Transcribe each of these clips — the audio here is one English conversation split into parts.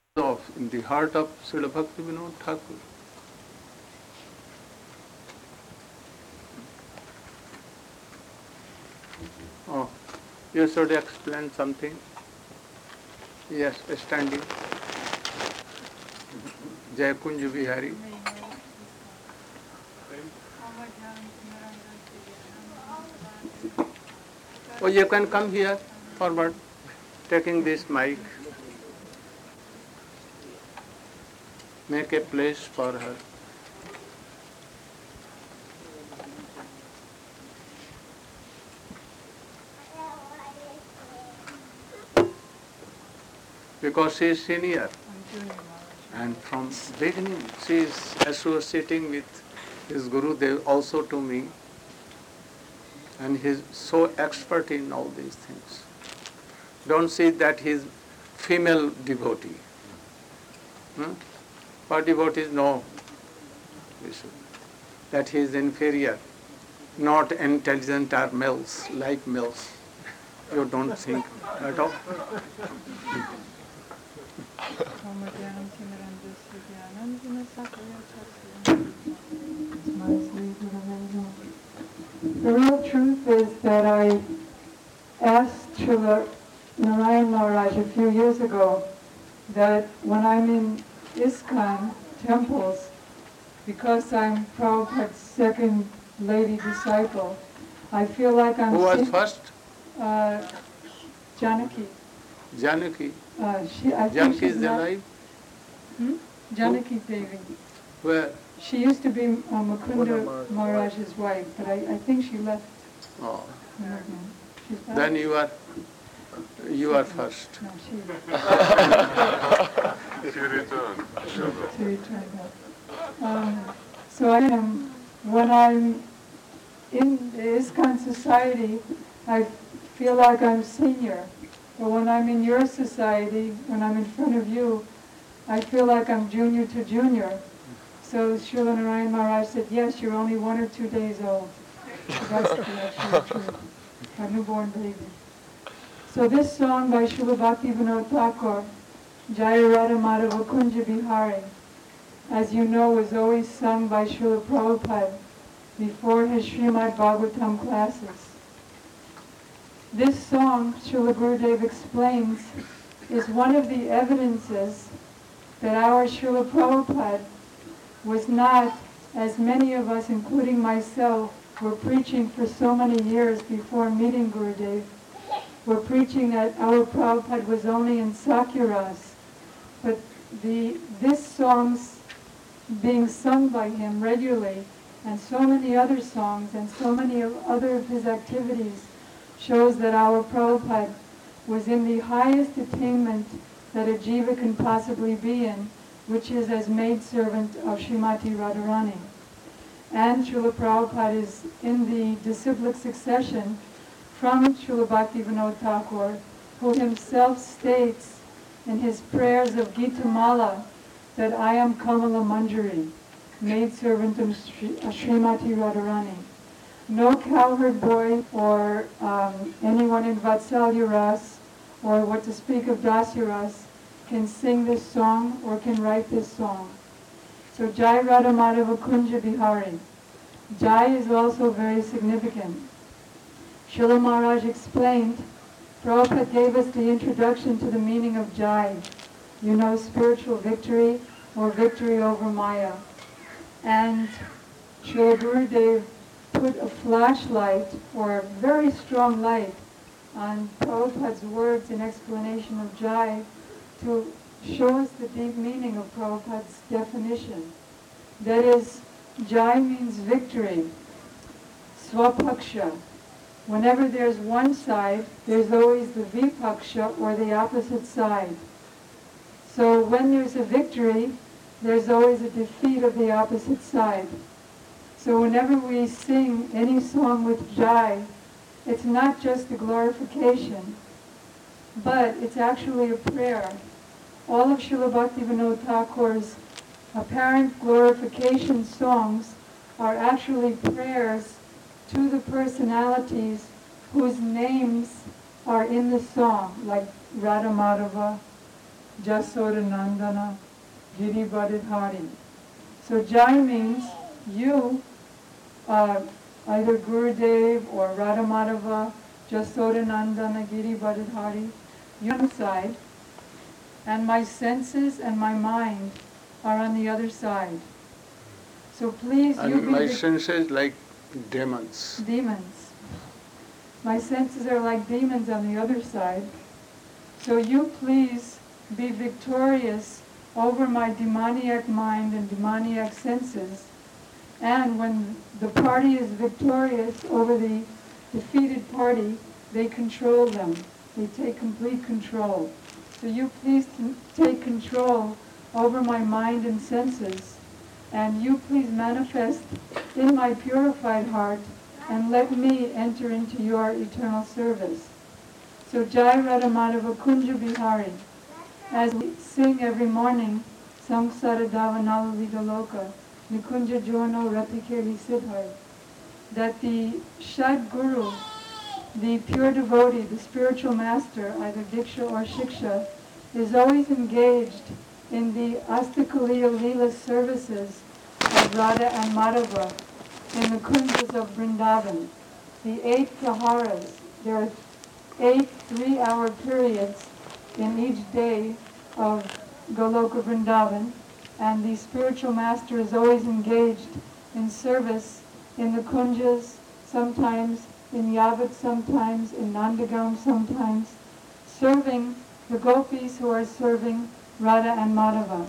in the heart of Srila Bhaktivinoda Thakur. Oh, you should explain something. Yes, standing. Jai Kunj Bihari. Oh, you can come here forward, taking this mic. Make a place for her. Because she is senior. And from beginning, she is associating with his Gurudev also to me. And he is so expert in all these things. Don't see that he is female devotee. For devotees, no. That he is inferior, not intelligent or males, like males. You don't think at all. The real truth is that I asked Srila Narayan Maharaj a few years ago that when I'm in ISKCON temples, because I'm Prabhupada's second lady disciple, I feel like I'm... Who was first? Janaki. Janaki. Janaki is alive? Janaki Devi. Where? She used to be Mukunda Maharaj's wife, but I think she left. Oh. Mm-hmm. Then you are first. No, she returned. She returned. So I am, when I'm in the ISKCON society, I feel like I'm senior. But when I'm in your society, when I'm in front of you, I feel like I'm junior to junior. So Srila Narayan Maharaj said, yes, you're only 1 or 2 days old. So that's the actual truth. A newborn baby. So this song by Srila Bhaktivinoda Thakur, Jaya Radha Madhava Kunja Bihari, as you know, was always sung by Srila Prabhupada before his Srimad Bhagavatam classes. This song, Srila Gurudev explains, is one of the evidences that our Srila Prabhupada was not, as many of us, including myself, were preaching for so many years before meeting Gurudev, were preaching that our Prabhupada was only in Sakyaras. But this song's being sung by him regularly, and so many other songs, and so many other of his activities, shows that our Prabhupada was in the highest attainment that a jiva can possibly be in, which is as maidservant of Srimati Radharani. And Srila Prabhupada is in the disciplic succession from Srila Bhaktivinoda Thakur, who himself states in his prayers of Gita Mala that I am Kamala Manjari, maidservant of Srimati Radharani. No cowherd boy or anyone in Vatsalya Ras, or what to speak of Dasya Ras, can sing this song or can write this song. So Jai Radha Madhava Kunja Bihari. Jai is also very significant. Srila Maharaj explained, Prabhupada gave us the introduction to the meaning of Jai. You know, spiritual victory or victory over Maya. And Srila Gurudev put a flashlight or a very strong light on Prabhupada's words in explanation of Jai to show us the deep meaning of Prabhupada's definition. That is, Jai means victory, swapaksha. Whenever there's one side, there's always the vipaksha, or the opposite side. So when there's a victory, there's always a defeat of the opposite side. So whenever we sing any song with Jai, it's not just a glorification, but it's actually a prayer. All of Srila Bhaktivinoda Thakur's apparent glorification songs are actually prayers to the personalities whose names are in the song, like Radha Madhava, Jasoda Nandana Giri Badidhari. So Jai means you, either Gurudev or Radhamadava, Jasoda Nandana Giri Badidhari, you're on the side, and my senses and my mind are on the other side. So please, you And be my senses like demons. demons. My senses are like demons on the other side. So you please be victorious over my demoniac mind and demoniac senses. And when the party is victorious over the defeated party, they control them. They take complete control. So you please take control over my mind and senses. And you please manifest in my purified heart and let me enter into your eternal service. So Jai Radhamadava Kunja Bihari, as we sing every morning, Samsara Davanala Vidaloka, Nikunja Jono Ratikeli Siddhar, that the Shad Guru, the pure devotee, the spiritual master, either Diksha or Shiksha, is always engaged in the Astakaliya Leela services of Radha and Madhava in the kunjas of Vrindavan. The 8 praharas, there are 8 3-hour periods in each day of Goloka Vrindavan, and the spiritual master is always engaged in service in the kunjas, sometimes in Yavat, sometimes in Nandagam, sometimes serving the gopis who are serving Radha and Madhava.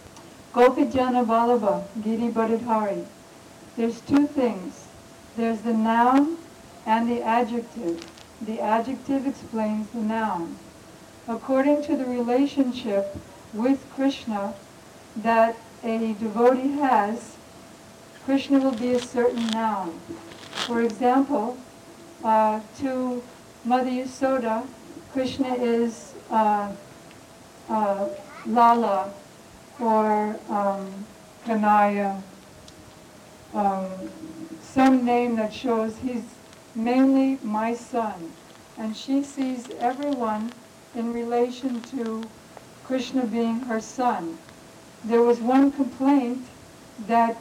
Gopijana Vallabha, Giri Badidhari. There's 2 things. There's the noun and the adjective. The adjective explains the noun. According to the relationship with Krishna that a devotee has, Krishna will be a certain noun. For example, to Mother Yasoda, Krishna is Lala or Kanaya, some name that shows he's mainly my son. And she sees everyone in relation to Krishna being her son. There was one complaint that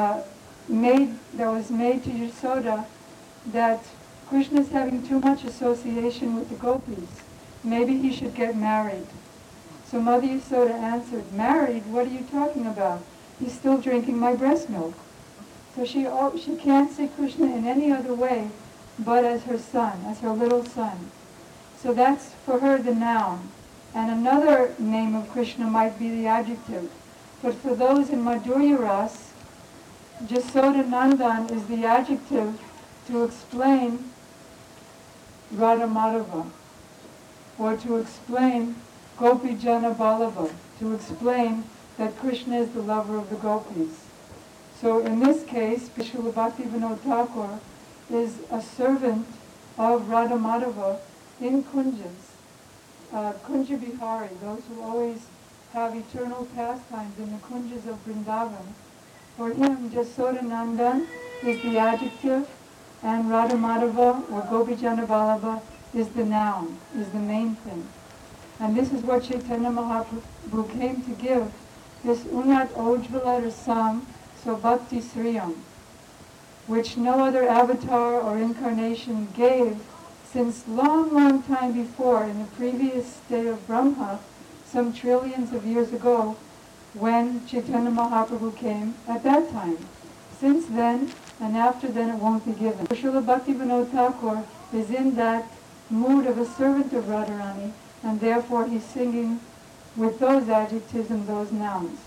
was made to Yasoda, that Krishna is having too much association with the gopis. Maybe he should get married. So Mother Yasoda answered, married? What are you talking about? He's still drinking my breast milk. So she can't see Krishna in any other way but as her son, as her little son. So that's for her the noun. And another name of Krishna might be the adjective. But for those in Madhurya Ras, Jasoda Nandan is the adjective to explain Radha Madhava, or to explain Gopi Jana Vallabha, to explain that Krishna is the lover of the gopis. So in this case, Srila Bhaktivinoda Thakur is a servant of Radha Madhava in Kunjas. Kunja Bihari, those who always have eternal pastimes in the Kunjas of Vrindavan. For him, Jasoda Nandan is the adjective, and Radha Madhava or Gopi Jana Vallabha is the noun, is the main thing. And this is what Chaitanya Mahaprabhu came to give, this Unat Ojvala Rasam Sobhakti Sriyam, which no other avatar or incarnation gave since long, long time before, in the previous state of Brahma, some trillions of years ago, when Chaitanya Mahaprabhu came at that time. Since then, and after then, it won't be given. Srila Bhaktivinoda Thakur is in that mood of a servant of Radharani, and therefore he's singing with those adjectives and those nouns.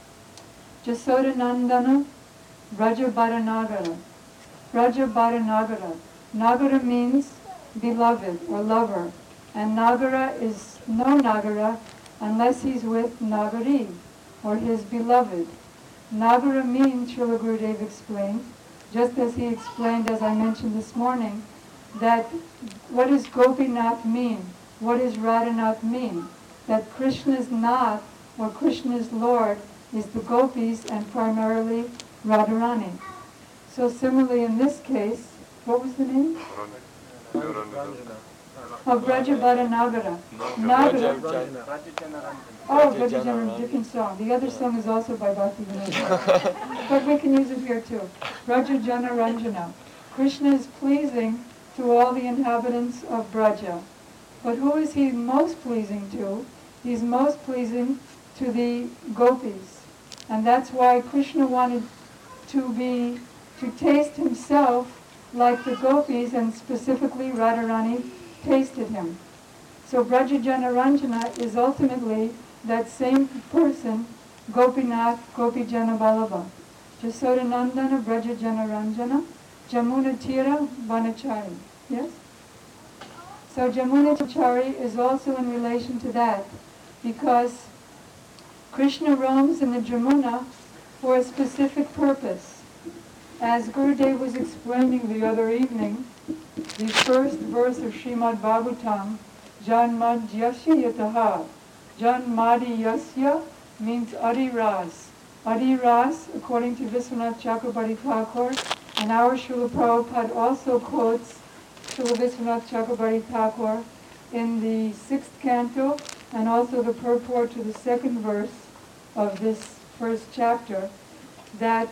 Jasoda Nandana, Braja Bharanagara. Braja Bharanagara. Nagara means beloved or lover, and Nagara is no Nagara unless he's with Nagari, or his beloved. Nagara means, Srila Gurudev explained, just as he explained, as I mentioned this morning, that what does Gopinath mean? What does Radhanath mean? That Krishna's Nath, or Krishna's Lord, is the gopis and primarily Radharani. So similarly in this case, what was the name? of Brajabhara Nagara. Nagara. Oh, Brajajana, different song. The other song is also by Bhakti Vinod. But we can use it here too. Brajajana Ranjana. Krishna is pleasing to all the inhabitants of Braja. But who is he most pleasing to? He's most pleasing to the gopis. And that's why Krishna wanted to taste himself like the gopis, and specifically Radharani tasted him. So Brajajana Ranjana is ultimately that same person, Gopinath, Gopijana Vallabha. Jasodanandana Brajajana Ranjana, Jamuna Tira Vanachari. Yes? So Jamuna Chari is also in relation to that, because Krishna roams in the Jamuna for a specific purpose. As Gurudev was explaining the other evening, the first verse of Srimad Bhagavatam, Janmad Yasya Yataha. Janmadi Yasya means Adiras. Adiras, according to Viswanath Chakrabarti Thakur, and our Srila Prabhupada also quotes Srila Viswanath Chakrabarti Thakur in the 6th canto, and also the purport to the 2nd verse of this first chapter, that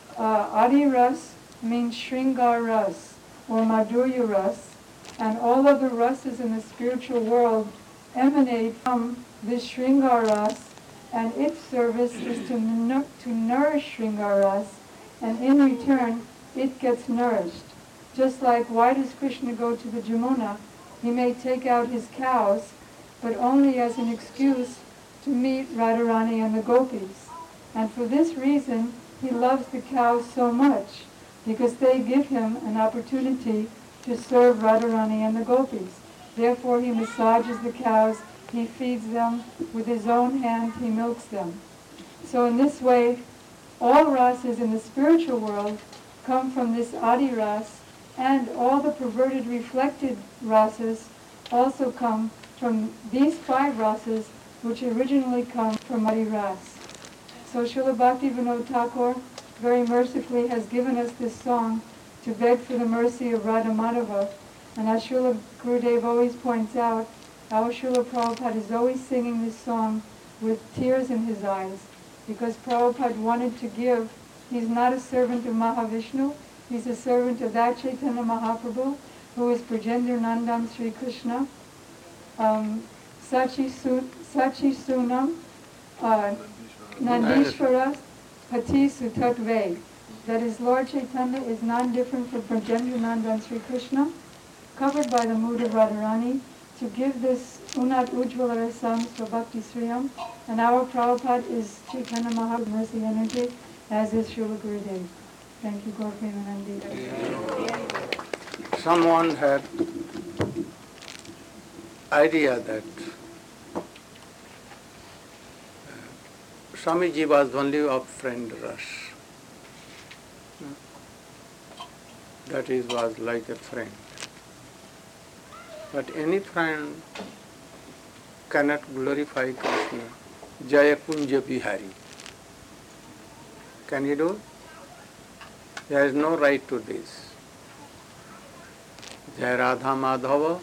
Adiras means Shringar Ras, or Madhurya Ras, and all of the rasas in the spiritual world emanate from this Shringar Ras, and its service is to nourish Shringar Ras, and in return it gets nourished. Just like, why does Krishna go to the Jamuna? He may take out his cows, but only as an excuse to meet Radharani and the gopis. And for this reason, he loves the cows so much, because they give him an opportunity to serve Radharani and the gopis. Therefore, he massages the cows, he feeds them, with his own hand he milks them. So in this way, all rasas in the spiritual world come from this Adi Ras, and all the perverted reflected rasas also come from these 5 rasas, which originally come from Adi Ras. So Srila Bhakti Vinod Thakur very mercifully has given us this song to beg for the mercy of Radha Madhava. And as Srila Gurudev always points out, our Srila Prabhupada is always singing this song with tears in his eyes, because Prabhupada wanted to give. He's not a servant of Mahavishnu, he's a servant of that Chaitanya Mahaprabhu, who is Brajendra Nandan Sri Krishna, Sachi Sunam, Nandishvara Pati Sutatve. That is, Lord Chaitanya is non-different from Brajendra Nandan Sri Krishna, covered by the mood of Radharani, to give this Unat Ujjvala Rasam Svabhakti Sriyam. And our Prabhupada is Chaitanya Mahaprabhu Mercy Energy, as is Srila Gurudev. Thank you, Gaur Premanandi. Someone had idea that Swamiji was only of friend rush. That is, was like a friend. But any friend cannot glorify Krishna. Jaya Kunja Bihari. Can he do it? There is no right to this. Jaya Radha Madhava,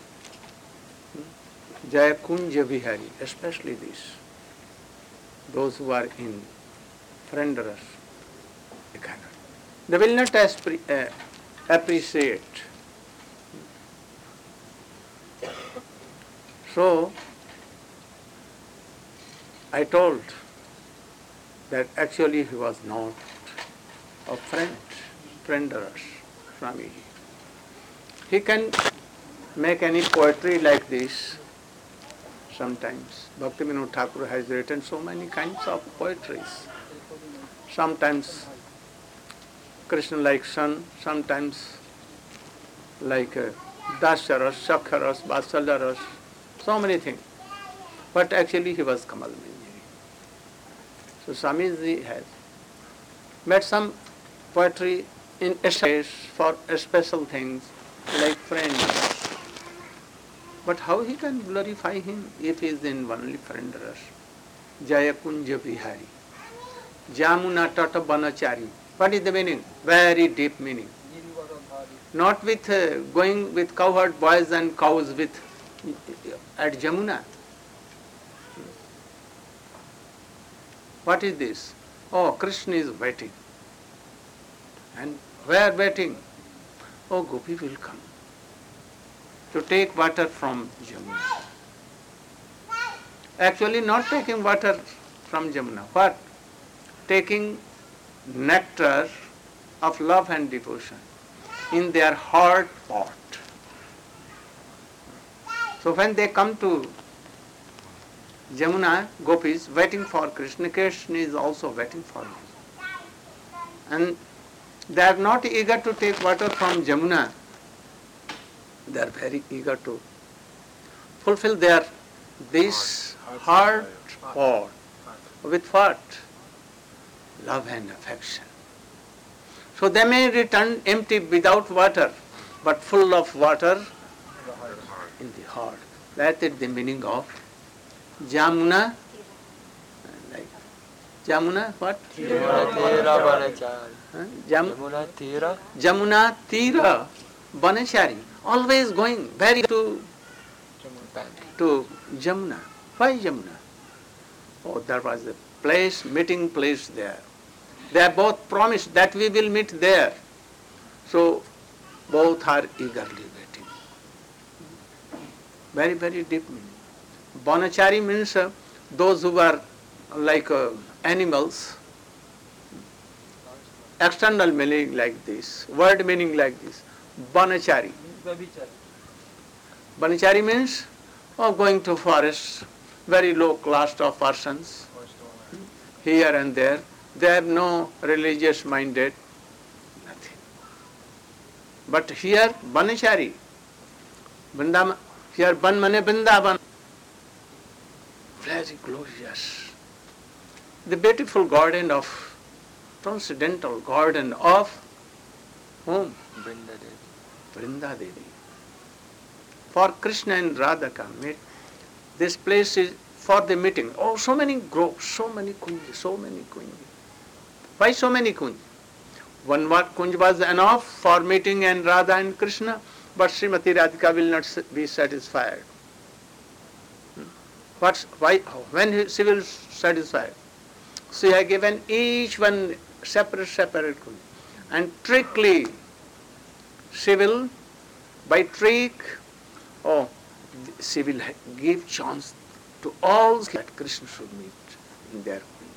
Jaya Kunja Bihari, especially this. Those who are in friend rush, they cannot. They will not appreciate. So, I told that actually he was not a friend rush, Swamiji. He can make any poetry like this sometimes. Bhaktivinoda Thakur has written so many kinds of poetries. Sometimes Krishna-like son, sometimes like Dasyaras, Shakharas, Vatsalaras, so many things. But actually he was Kamal Manjari. So Swamiji has made some poetry in essays for special things like friends. But how he can glorify him if he is in only friend rush? Jaya Kunja Bihari. Jamuna Tata Banachari. What is the meaning? Very deep meaning. Not with going with cowherd boys and cows with at Jamuna. What is this? Oh, Krishna is waiting. And where waiting? Oh, Gopi will come to take water from Jamuna. Actually not taking water from Jamuna, but taking nectar of love and devotion in their heart pot. So when they come to Jamuna, Gopi is waiting for Krishna. Krishna is also waiting for him. And they are not eager to take water from Jamuna. They are very eager to fulfill their this heart pot with what? Love and affection. So they may return empty without water, but full of water in the heart. That is the meaning of Jamuna. Like Jamuna what? Jamuna Tira. Jamuna Tira Banachari. Always going very to Jamuna. Why Jamuna? Oh, there was a place, meeting place there. They are both promised that we will meet there. So both are eagerly waiting. Very, very deep meaning. Banachari means those who are like animals. External meaning like this, word meaning like this. Banachari. Banachari means going to forest, very low class of persons, here and there. They have no religious minded, nothing. But here, Banachari, here Ban mane Vrindavan, very glorious. The beautiful garden of, transcendental garden of whom? Vrinda Devi. For Krishna and Radhika meet. This place is for the meeting. Oh, so many groves, so many kunj, so many kunj. Why so many kunj? One kunj was enough for meeting and Radha and Krishna, but Srimati Radhika will not be satisfied. When she will satisfy? She has given each one separate kunj. And trickly, she will, by trick, she will give chance to all that Krishna should meet in their kunj.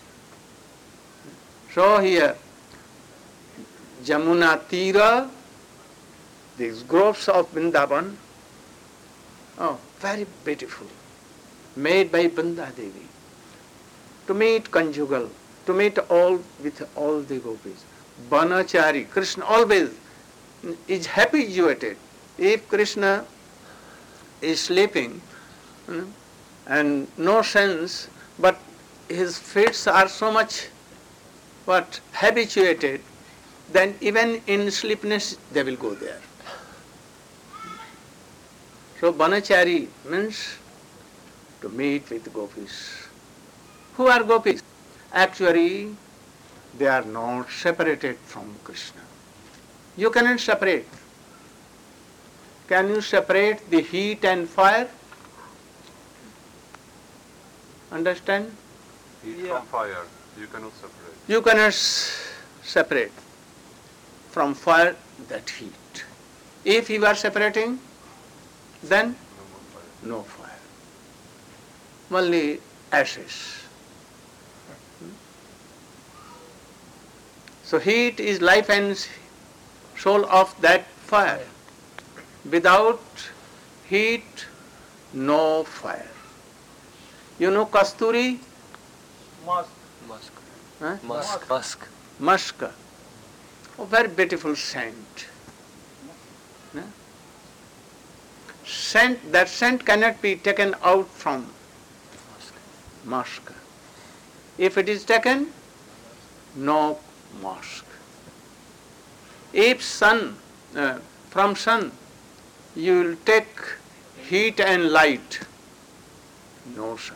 So here, Jamuna Tira, these groves of Vrindavan, very beautiful, made by Vrinda Devi, to meet conjugal, to meet all with all the gopis. Banachari, Krishna always is habituated. If Krishna is sleeping and no sense, but his feet are so much habituated, then even in sleepiness they will go there. So Banachari means to meet with gopis. Who are gopis? Actually, they are not separated from Krishna. You cannot separate. Can you separate the heat and fire? Understand? Heat from fire, you cannot separate. You cannot separate from fire that heat. If you are separating, then no fire. Only ashes. So heat is life and soul of that fire. Without heat, no fire. You know Kasturi? Musk. Huh? Musk. Musk. Oh, very beautiful scent. Yeah? That scent cannot be taken out from musk. If it is taken, no musk. If from sun, you will take heat and light, no sun.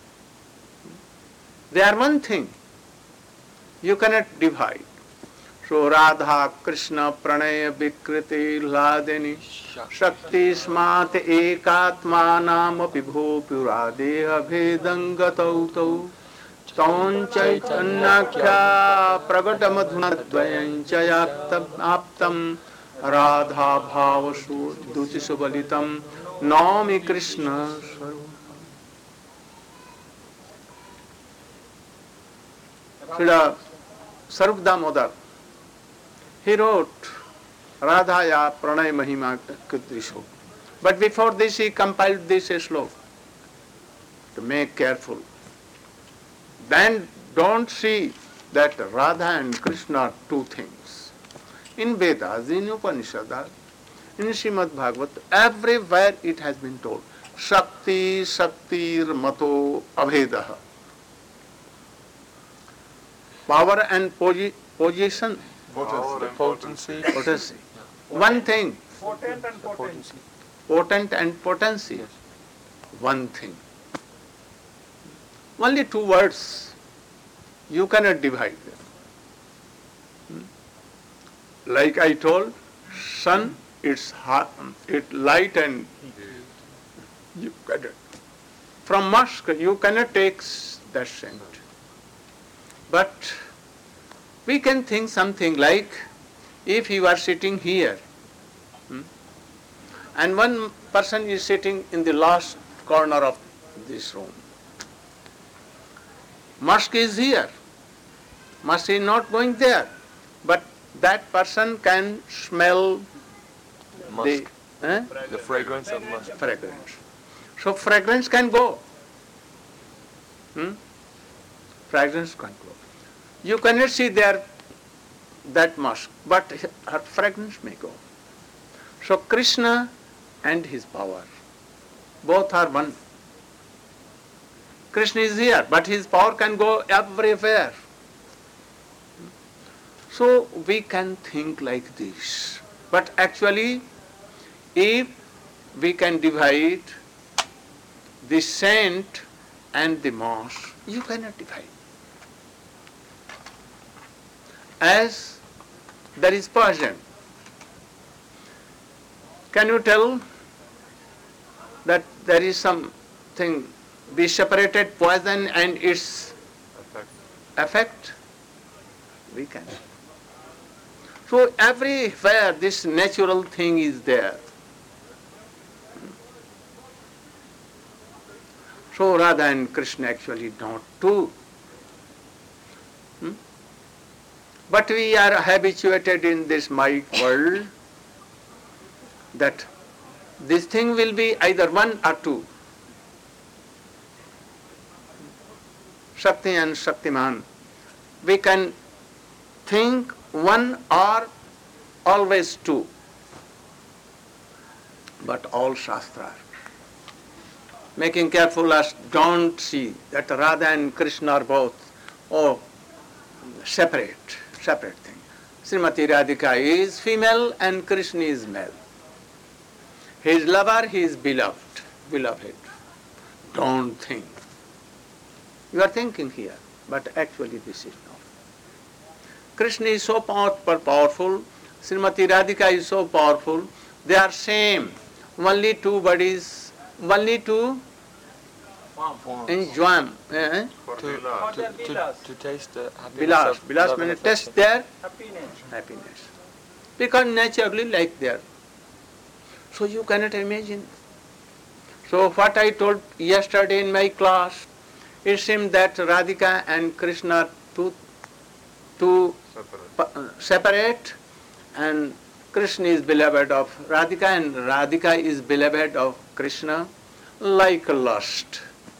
They are one thing. You cannot divide. So So Radha Krishna Pranaya Vikriti Hladini Shakti Smat Ekatmanam Pibho Puradeha Vedangatau Tau Taun Chaitanyakya Pragatam Dvayanchayaptam Aptam Radha Bhavasu Dutisubalitam Nami Krishna Srila Sarv Damodar, he wrote Radhaya Pranay Mahima Kudrisho. But before this he compiled this slok to make careful. Then don't see that Radha and Krishna are two things. In Vedas, in Upanishads, in Srimad Bhagavat, everywhere it has been told. Shakti, Shaktir, Mato, Abhedaha. Power and position, Potency. potency. One thing, Potent and potency. potent and potency. Yes. One thing. Only two words. You cannot divide them. Like I told, sun, it's hot, it's light and you cannot. From musk, you cannot take that scent. But we can think something like, if you are sitting here, and one person is sitting in the last corner of this room. Musk is here. Musk is not going there. But that person can smell Musk. the The fragrance of musk. fragrance. So fragrance can go. Fragrance can go. You cannot see there that musk, but her fragrance may go. So Krishna and his power, both are one. Krishna is here, but his power can go everywhere. So we can think like this. But actually, if we can divide the saint and the moss, you cannot divide. As there is poison, can you tell that there is something, we separated poison and its effect? We can. So everywhere this natural thing is there. So Radha and Krishna actually not two. But we are habituated in this Maya world that this thing will be either one or two. Shakti and Shaktiman. We can think one or always two. But all Shastra making careful us don't see that Radha and Krishna are both separate thing. Srimati Radhika is female and Krishna is male. His lover, he is beloved. Don't think. You are thinking here, but actually this is not. Krishna is so powerful, Srimati Radhika is so powerful, they are same. Only two bodies, only two enjoy. To taste the happiness of Bilas love and means affection. test their Happiness. happiness. Because naturally like there. So you cannot imagine. So what I told yesterday in my class, it seemed that Radhika and Krishna are two separate, and Krishna is beloved of Radhika and Radhika is beloved of Krishna like lust.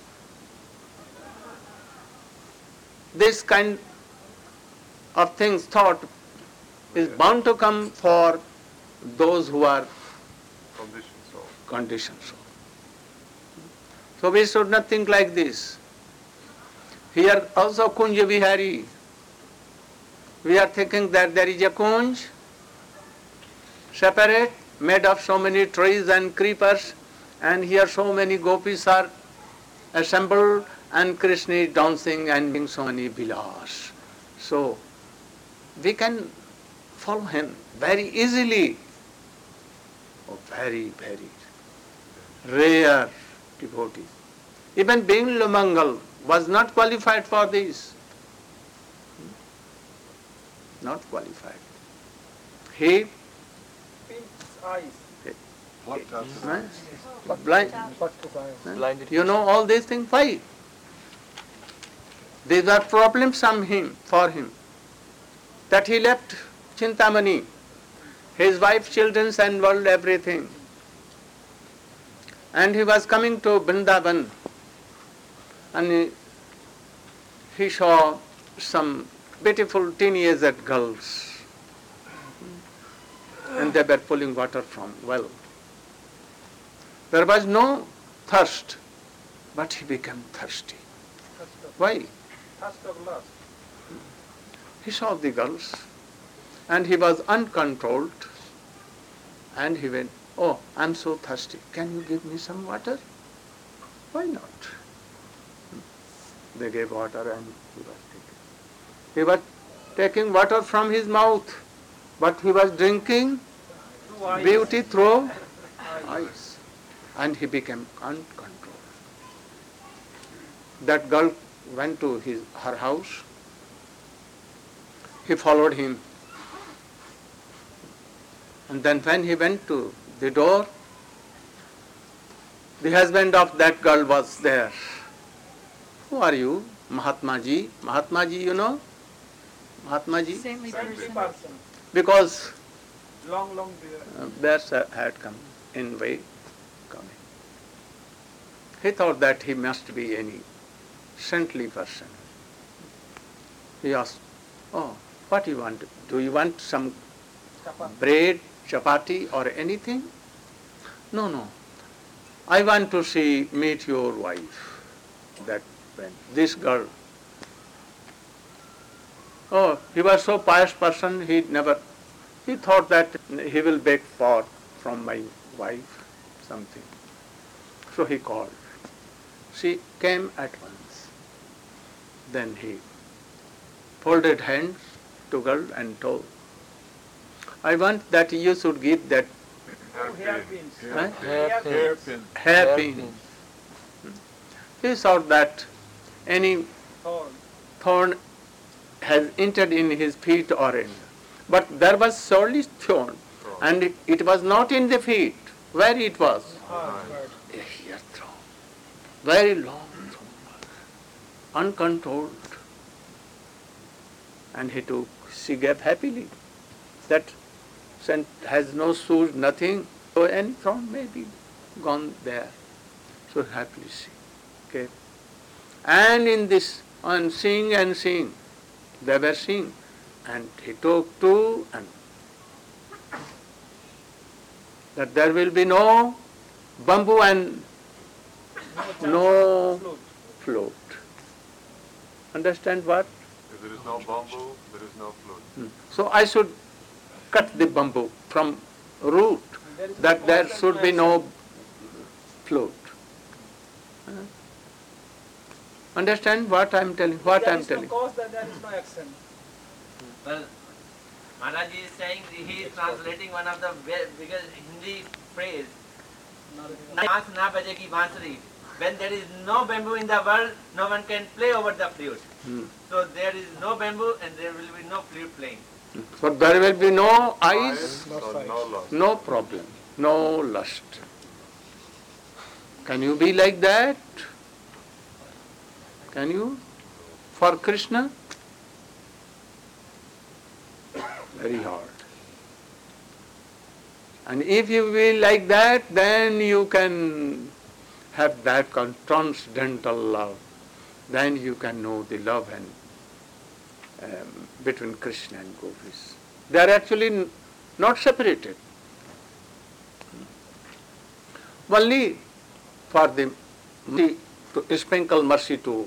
This kind of things thought is bound to come for those who are conditioned soul. So we should not think like this. Here also Kunja Vihari. We are thinking that there is a Kunj, separate, made of so many trees and creepers, and here so many gopis are assembled, and Krishna is dancing and doing so many vilas. So we can follow him very easily. Oh, very, very rare devotees. Even being Lumangal was not qualified for this. Not qualified. He Pink's eyes. blind. Blinded. You know all these things. Why? These are problems for him. That he left Chintamani, his wife, children and world, everything. And he was coming to Vrindavan, and he saw some beautiful teenager girls, and they were pulling water from well. There was no thirst, but he became thirsty. Why? Thirst of lust. He saw the girls, and he was uncontrolled, and he went, "Oh, I'm so thirsty. Can you give me some water?" Why not? They gave water, and he was taking. He was taking water from his mouth, but he was drinking Through eyes. beauty through eyes, and he became uncontrolled. That girl went to her house. He followed him. And then when he went to the door, the husband of that girl was there. "Who are you?" "Mahatma Ji." "Mahatma Ji, you know? Mahatma Ji?" Saintly Saintly person. person. Because Long beard. bears had come in way coming. He thought that he must be any saintly person. He asked, "Oh, what do you want? Do you want some bread, chapati or anything?" "No, no. I want to meet your wife." That went. This girl. Oh, he was so pious person, he thought that he will beg from my wife something. So he called. She came at once. Then he folded hands to girl and told, "I want that you should give that Hairpins. Huh? Hairpin. hairpin." He thought that any Thorn. thorn has entered in his feet or in. But there was surely thorn, and it was not in the feet. Where it was? A hair thorn. Very long thorn. Uncontrolled. And she gave happily. That scent has no shoes, nothing. So any thorn may be gone there. So happily she gave. And in this, on seeing and seeing, they were seeing. And he took two, and that there will be no bamboo and no float. Understand what? If there is no bamboo, there is no flute. So I should cut the bamboo from root, that there should be no float. Understand what I am telling? What I am telling? Cause that there is no action. Well, Maharaj is saying he is translating one of the biggest Hindi phrase. "Baans na bajegi bansuri." When there is no bamboo in the world, no one can play over the flute. So there is no bamboo and there will be no flute playing. So there will be no eyes, So no loss. no problem, no lust. Can you be like that? Can you? For Krishna? Very hard. And if you will like that, then you can have that transcendental love. Then you can know the love and between Krishna and gopis. They are actually not separated. Only for to sprinkle mercy to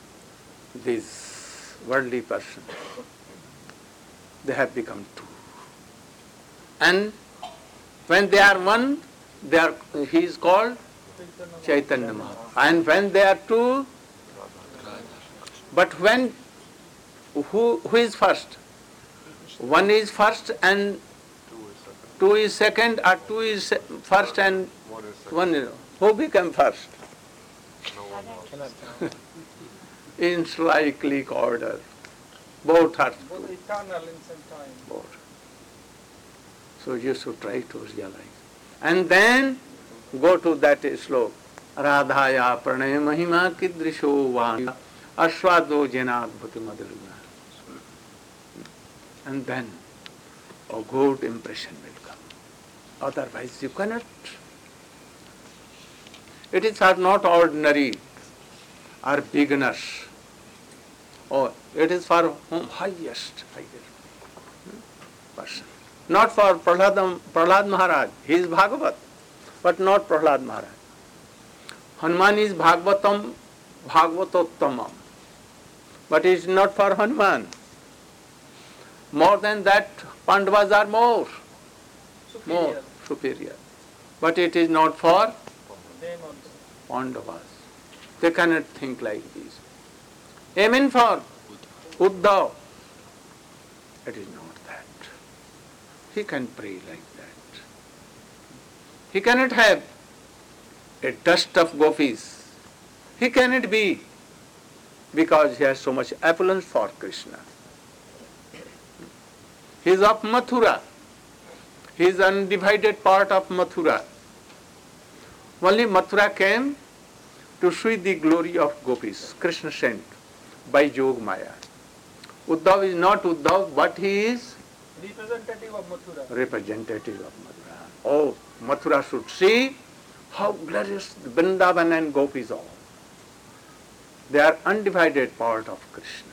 this worldly person, they have become two. And when they are one, he is called Chaitanya Mahaprabhu. And when they are two, but when who is first? One is first and two is second, or two is first and one is. Who became first? No one knows. In cyclic order. Both are Both eternal in same time. both. So you should try to realize. And then go to that sloka. Radhaya pranaya mahima kidrisho vana ashwado jenadbhuti madhurina. And then a good impression will come. Otherwise you cannot. It is not ordinary or beginners. Or it is for whom highest person. Not for Prahlad Maharaj. He is Bhagavat, but not Prahlad Maharaj. Hanuman is Bhagavatam, Bhagavatottamam. But it is not for Hanuman. More than that, Pandavas are more superior. But it is not for Them also. Pandavas. They cannot think like this. Amen for Uddhav. It is not that. He can pray like that. He cannot have a dust of gopis. He cannot be, because he has so much affluence for Krishna. He is of Mathura. He is undivided part of Mathura. Only Mathura came to see the glory of gopis, Krishna sent by Jog Maya. Uddhav is not Uddhav, but he is Representative of Mathura. representative of Mathura. Oh, Mathura should see how glorious Vrindavan and gopis are. They are undivided part of Krishna.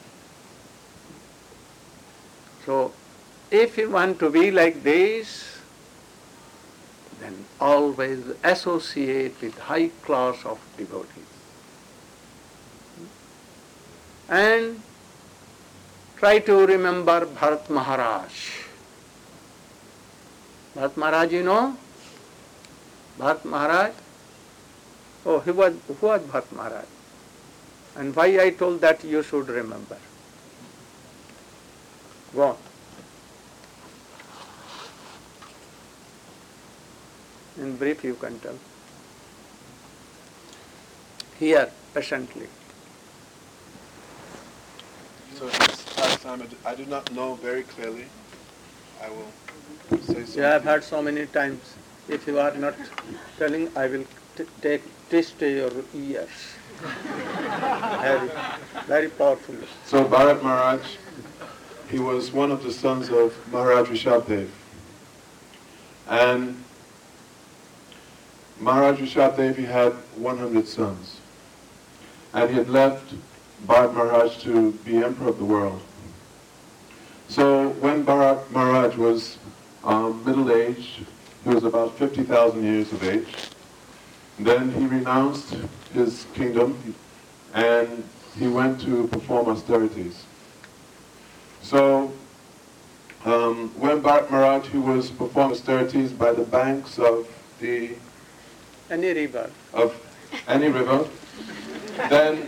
So, if you want to be like this, then always associate with high class of devotees. And try to remember Bharat Maharaj. Bharat Maharaj, you know? Bharat Maharaj? Oh, who was Bharat Maharaj? And why I told that you should remember. Go on. In brief you can tell. Here, patiently. So this past time, I do not know very clearly. I will say something. You have heard so many times. If you are not telling, I will twist your ears. Very, very powerful. So Bharat Maharaj, he was one of the sons of Maharaj Rishabdev. And Maharaj Rishabdev, he had 100 sons. And he had left Bharat Maharaj to be emperor of the world. So when Bharat Maharaj was middle-aged, he was about 50,000 years of age. Then he renounced his kingdom and he went to perform austerities. So when Bharat Maharaj, he was performing austerities by the banks of Any river. any river, then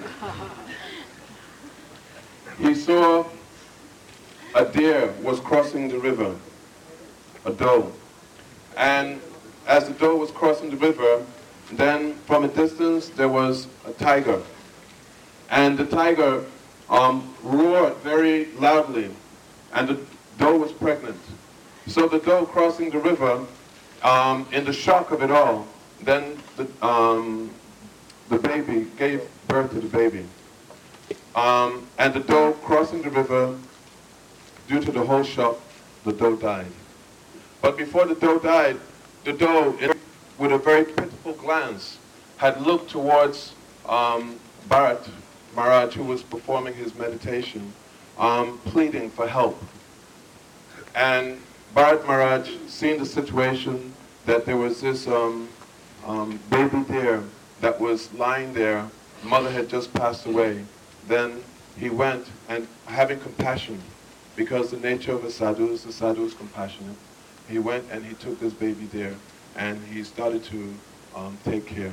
he saw a deer was crossing the river, a doe. And as the doe was crossing the river, then from a distance there was a tiger. And the tiger roared very loudly, and the doe was pregnant. So the doe crossing the river, in the shock of it all, then the baby gave birth to the baby. And the doe crossing the river, due to the whole shock, the doe died. But before the doe died, the doe, with a very pitiful glance, had looked towards Bharat Maharaj, who was performing his meditation, pleading for help. And Bharat Maharaj, seeing the situation, that there was this baby deer that was lying there, mother had just passed away, then he went, and having compassion, because the nature of the sadhu is compassionate, he went and he took this baby deer and he started to take care.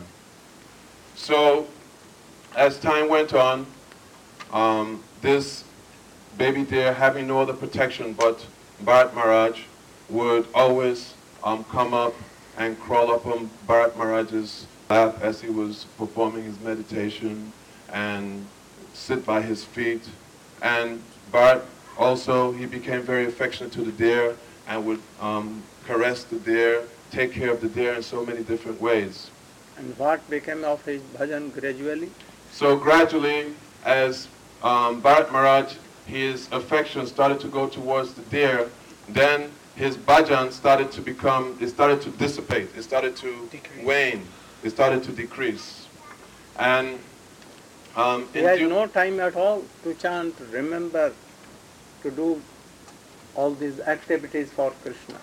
So as time went on, this baby deer having no other protection but Bharat Maharaj would always come up and crawl up on Bharat Maharaj's lap as he was performing his meditation and sit by his feet. And Bharat also, he became very affectionate to the deer and would caress the deer, take care of the deer in so many different ways. And what became of his bhajan gradually? So gradually, as Bharat Maharaj, his affection started to go towards the deer, then his bhajan started to dissipate, it started to wane, it started to decrease. And He had no time at all to chant, remember, to do all these activities for Krishna.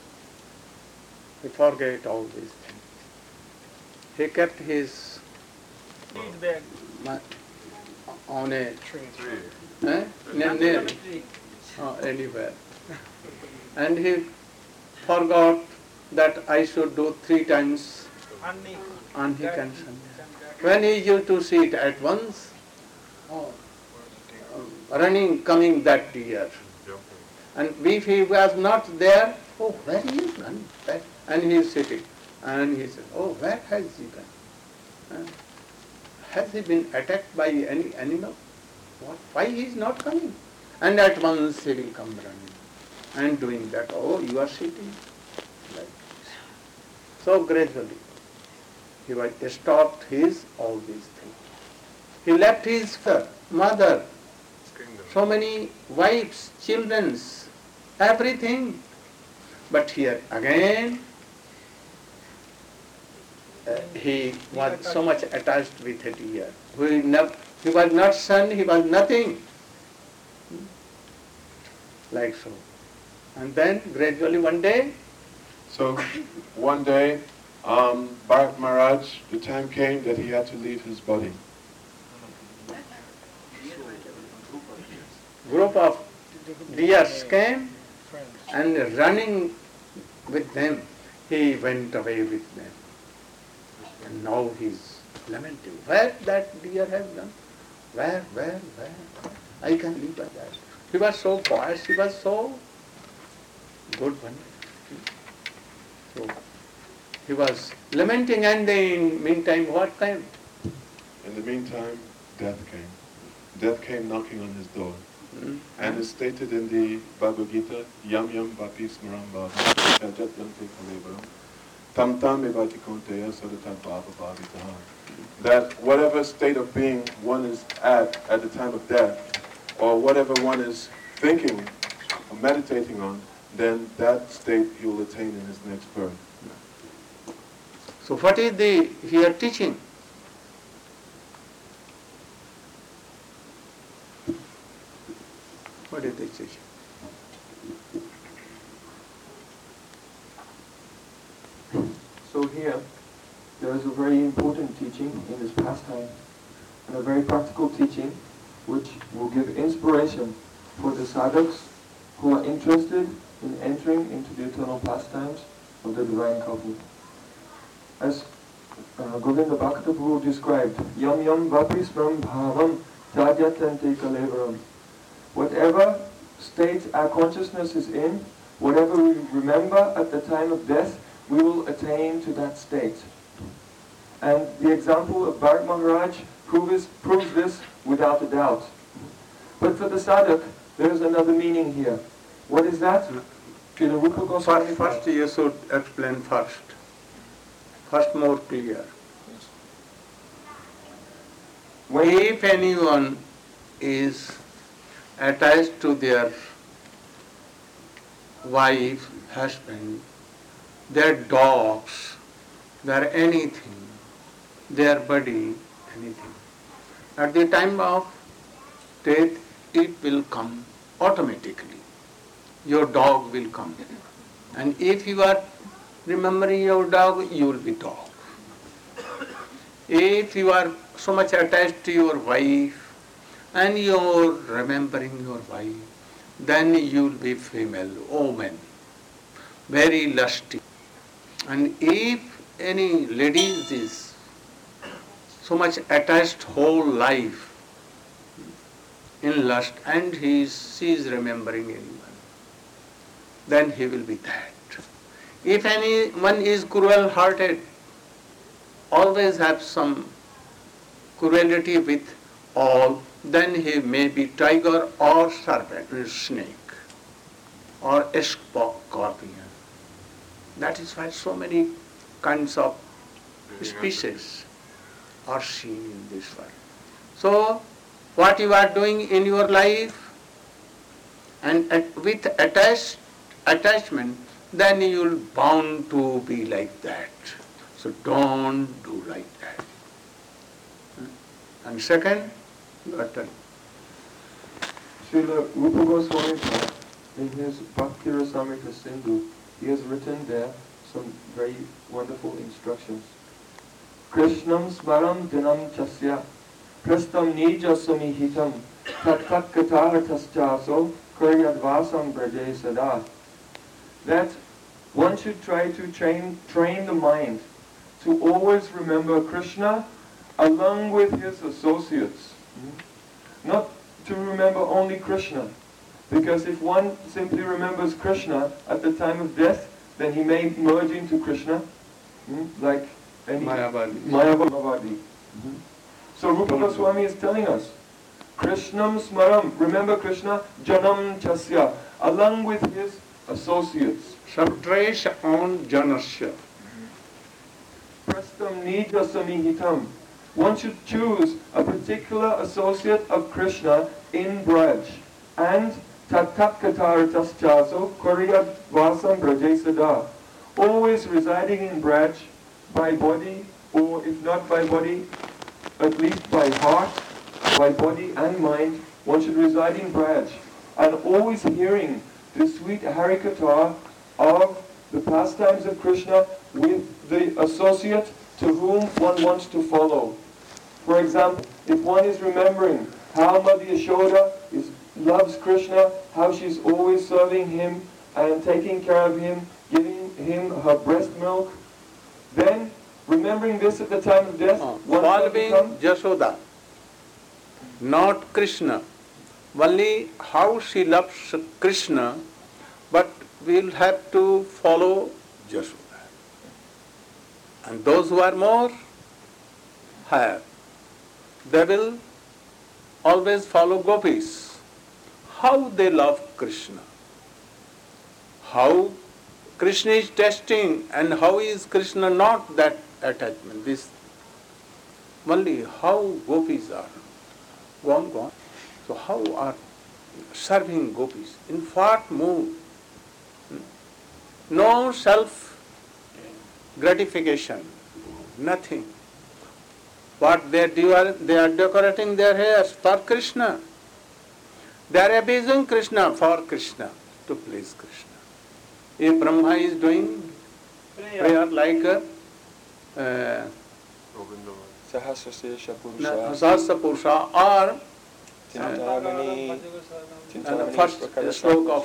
He forget all these things. He kept his Seed bag. on a Tree. near anywhere. And he forgot that I should do 3 times Anni. Anhi Kansan. When he used to see it at once, running, coming that deer. And if he was not there, oh, where he is running? And he is sitting. And he said, oh, where has he gone? Has he been attacked by any animal? What? Why he is not coming? And at once he will come running and doing that. Oh, you are sitting. Like this. So gradually, he was stopped his all these things. He left his mother, so many wives, children, everything. But here again, he was so much attached with a deer. He was not son, he was nothing. Like so. And then gradually one day, so one day, Bharat Maharaj, the time came that he had to leave his body. group of deers came and running with them, he went away with them. And now he's lamenting. Where that deer has gone? Where? I can live by that. He was so pious, he was so good one. So he was lamenting, and in meantime what came? In the meantime, death came. Death came knocking on his door. And it's stated in the Bhagavad Gita, Yam Yam Vapi Smaram Bhava, Jajat Yante Kalevaram, Tam Tam Evati Konteya Sadata Bhava Bhavitaha. That whatever state of being one is at the time of death, or whatever one is thinking or meditating on, then that state he will attain in his next birth. So what is the here teaching? What is the teaching? So here, there is a very important teaching in this pastime, and a very practical teaching which will give inspiration for the sadhaks who are interested in entering into the eternal pastimes of the divine couple. As Govinda Bhakta Prabhu described, Yam Yam Vapi Smaram Bhavam Tadyatante Kalevaram. Whatever state our consciousness is in, whatever we remember at the time of death, we will attain to that state. And the example of Bharat Maharaj proves this without a doubt. But for the sadhak, there is another meaning here. What is that? Srila Rupa Goswami. First you should explain first. First more clear. If anyone is attached to their wife, husband, their dogs, their anything, their body, anything, at the time of death, it will come automatically. Your dog will come. And if you are remembering your dog, you will be dog. If you are so much attached to your wife, and you are remembering your wife, then you will be female, woman, very lusty. And if any lady is so much attached whole life, in lust and she is remembering anyone, then he will be that. If anyone is cruel-hearted, always have some cruelty with all, then he may be tiger or serpent, snake, or a scorpion. That is why so many kinds of species are seen in this world. So, what you are doing in your life, and with attachment, then you will bound to be like that. So don't do like that. And second, you are telling. Srila Rupa Goswami Thakur, in his Bhakti Rasamrita Sindhu, he has written there some very wonderful instructions. Krishnam smaram dinam chasya, kristam nijasami hitam, tat kathartaschaso, kuryadvasam braje sada. That one should try to train the mind to always remember Krishna along with his associates. Not to remember only Krishna. Because if one simply remembers Krishna at the time of death, then he may merge into Krishna, like any Mayavadi. So Rupa Goswami is telling us, Krishnam smaram, remember Krishna, janam chasya, along with his associates. Subtrace on janasya. Prastam nijasami hitam. One should choose a particular associate of Krishna in Braj. And tatatkatartaschaso kuryad vasam brajesada. Always residing in Braj by body, or if not by body, at least by heart, by body and mind, one should reside in Braj. And always hearing the sweet Harikatha of the pastimes of Krishna with the associate to whom one wants to follow. For example, if one is remembering how Mother Yashoda loves Krishna, how she's always serving him and taking care of him, giving him her breast milk, then remembering this at the time of death, one will become Yashoda, not Krishna. Only how she loves Krishna, but we'll have to follow Yashoda. And those who are more higher, they will always follow gopis. How they love Krishna. How Krishna is testing and how is Krishna not that attachment. This only how gopis are gone. So how are serving gopis? In what mood? No self gratification, nothing. What they are decorating their hairs for Krishna. They are abusing Krishna for Krishna, to please Krishna. If Brahma is doing prayer like Sahasrasesha Sahasra Purusha or the first sloka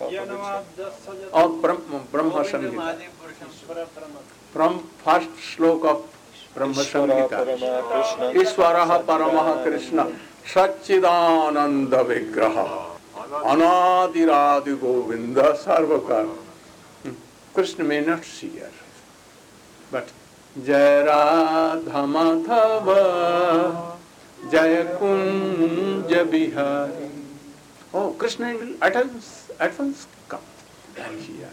of Brahma Samhita. From first sloka of Brahma Samhita. Ishvaraha Paramaha Krishna Satchidananda Vigraha Anadiradi Govinda Sarvakar. Krishna may not see her, but Jaya Radha Madhava Jaya Kunja Bihari. Oh, Krishna will at once come and hear.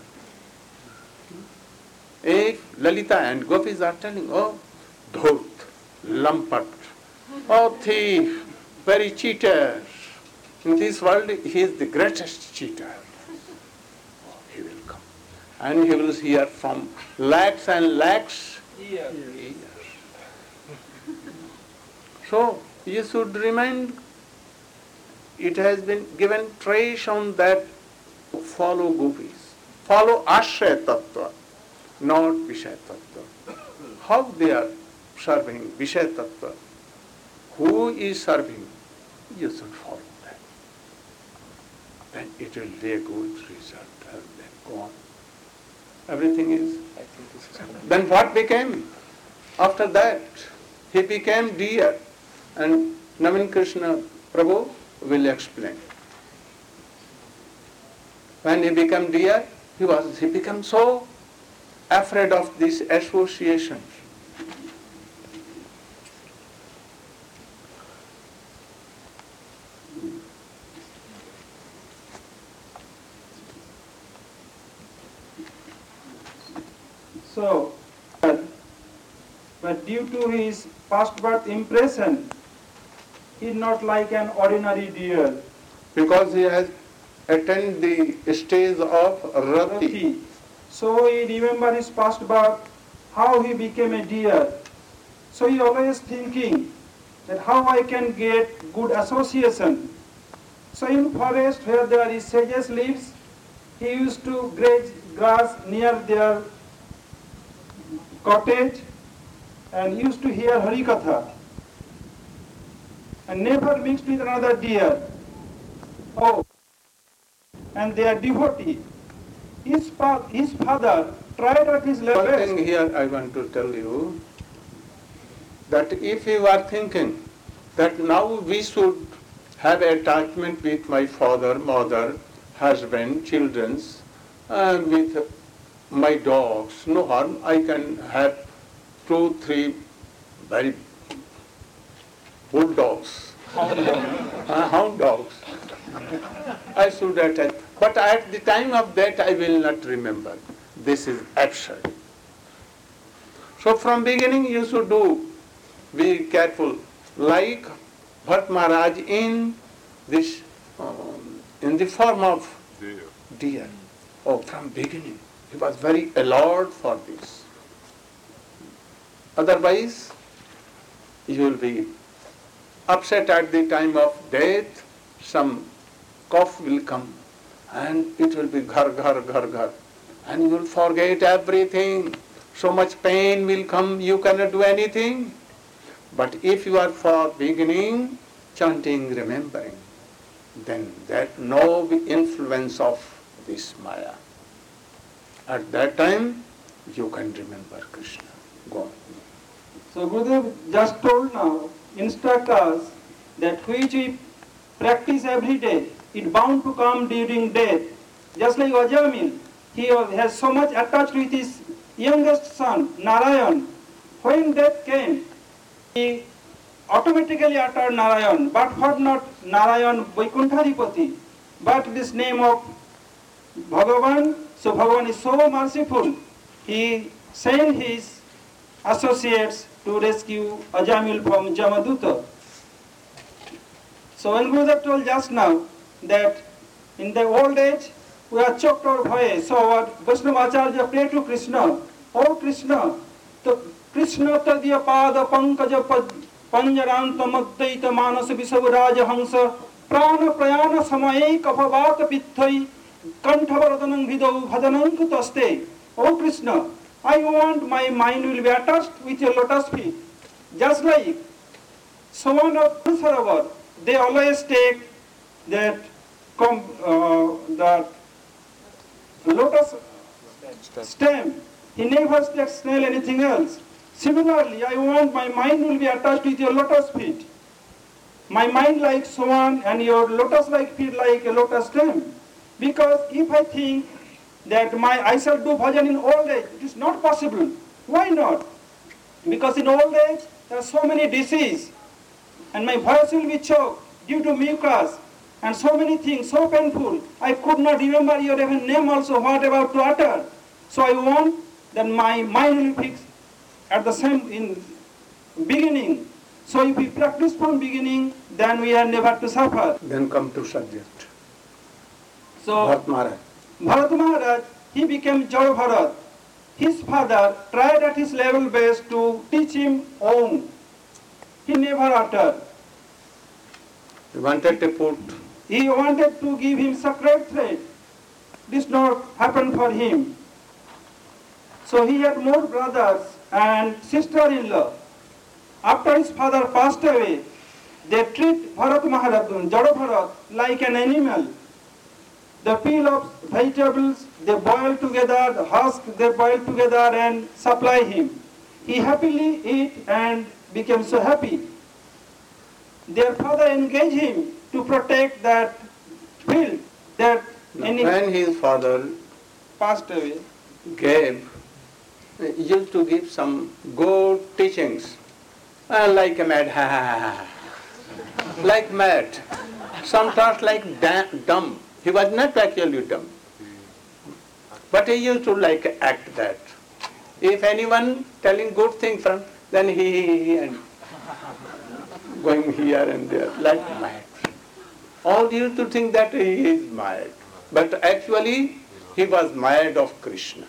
If Lalita and gopis are telling, oh, Dhut, Lampat, oh, thief, very cheater. In this world, he is the greatest cheater. Oh, he will come. And he will hear from lakhs and lakhs years. So, you should remind, it has been given trace on that, follow gopis. Follow Ashraya Tattva, not Vishaya Tattva. How they are serving Vishaya Tattva? Who is serving? You should follow that. Then it will be a good result. And then go on. Everything is. Then what became? After that, he became dear. And Navin Krishna Prabhu, will explain. When he became deer, he became so afraid of these associations. So, but due to his past birth impression, he is not like an ordinary deer. Because he has attained the stage of Rati. Rati. So he remember his past birth, how he became a deer. So he always thinking that how I can get good association. So in forest where there is sages lives, he used to graze grass near their cottage and used to hear Harikatha and never mixed with another deer. Oh, and they are devotee. His father tried at his level One best. thing here I want to tell you, that if you are thinking that now we should have attachment with my father, mother, husband, children, and with my dogs, no harm, I can have 2, 3 very bulldogs, hound dogs. I should attach. But at the time of that I will not remember. This is absurd. So from beginning you should be careful. Like Bharat Maharaj in this, in the form of deer. Oh, from beginning he was very alert for this. Otherwise you will be upset at the time of death. Some cough will come and it will be ghar, ghar, ghar, ghar. And you will forget everything. So much pain will come, you cannot do anything. But if you are for beginning, chanting, remembering, then that no influence of this Maya. At that time, you can remember Krishna. Go on. So Gurudev just told now, instruct us that which we practice every day, it bound to come during death. Just like Ajamil, he has so much attached with his youngest son, Narayan. When death came, he automatically uttered Narayan, but what not Narayan Vaikuntharipati, but this name of Bhagavan. So Bhagavan is so merciful, he sent his associates to rescue Ajamil from Jamaduta. So when Gurudev told just now that in the old age we are choked our voice, so our Vaishnava Acharya pray to Krishna, oh Krishna, the Krishna tadya pada pankaja panjaranta maddaita manas visavaraja hansa prana prayana samaye kapavata pithai kanthavaradanam hridau bhadanam kutaste. Oh Krishna, I want my mind will be attached with your lotus feet. Just like someone of Saravar, they always take that lotus stem. He never takes snail anything else. Similarly, I want my mind will be attached with your lotus feet. My mind like swan and your lotus like feet like a lotus stem. Because if I think that I shall do bhajan in old age, it is not possible. Why not? Because in old age there are so many diseases and my voice will be choked due to mucus and so many things, so painful. I could not remember your even name also, what about to utter. So I want that my mind will be fixed at the same in beginning. So if we practice from beginning, then we are never to suffer. Then come to subject. So Bharat Maharaj. Bharat Maharaj, he became Jada Bharat. His father tried at his level best to teach him Om. He never uttered. He wanted to put. He wanted to give him sacred thread. This not happened for him. So he had more brothers and sister-in-law. After his father passed away, they treat Bharat Maharaj, Jada Bharat, like an animal. The peel of vegetables, they boil together, the husk they boil together and supply him. He happily eat and became so happy. their father engaged him to protect that field that any When his father passed away. used to give some good teachings, like a mad, ha ha ha ha, like mad, sometimes like dumb. He was not actually dumb, but he used to like act that. If anyone telling good thing from, then he and going here and there like mad. All used to think that he is mad, but actually he was mad of Krishna.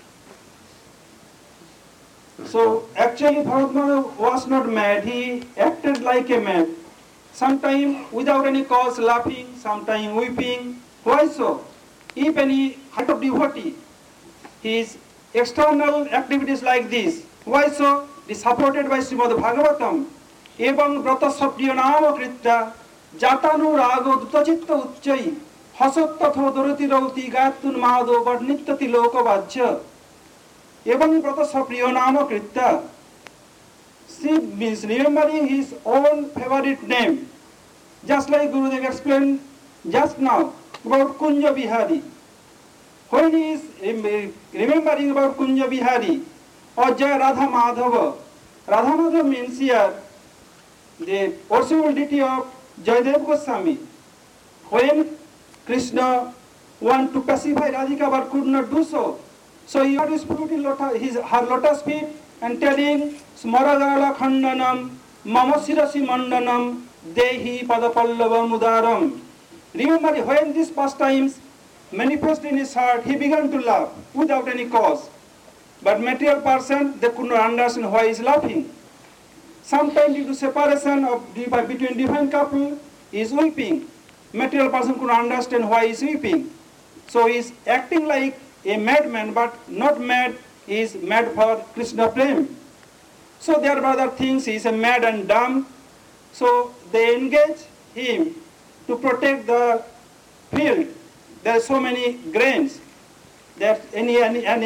So actually Bharat was not mad, he acted like a mad. Sometimes without any cause laughing, sometimes weeping. Why so? If any heart of devotee, his external activities like this. Why so? It is supported by Srimad Bhagavatam. Evam brata sapriya nama kritya jatanu rago dutachitta uchchai hasat tatho dorati rauti gatun mahado varnittati lokavajya. Evam brata sapriya nama kritya. She means remembering his own favorite name. Just like Gurudev explained just now about Kunja Bihari. When he is remembering about Kunja Bihari or Jaya Radha Madhava, Radha Madhava means here the worshipful deity of Jayadev Goswami. When Krishna wanted to pacify Radhika but could not do so, so he had to put her lotus feet and telling Smaragala Khandanam Mamasirasi Mandanam Dehi Padapallava Mudaram. Remember when these pastimes manifest in his heart, he began to laugh without any cause. But material person, they could not understand why he is laughing. Sometimes due to separation between different couple, he is weeping. Material person could not understand why he is weeping. So he is acting like a madman, but not mad, he is mad for Krishna Prem. So their brother thinks he is a mad and dumb. So they engage him to protect the field. There are so many grains that any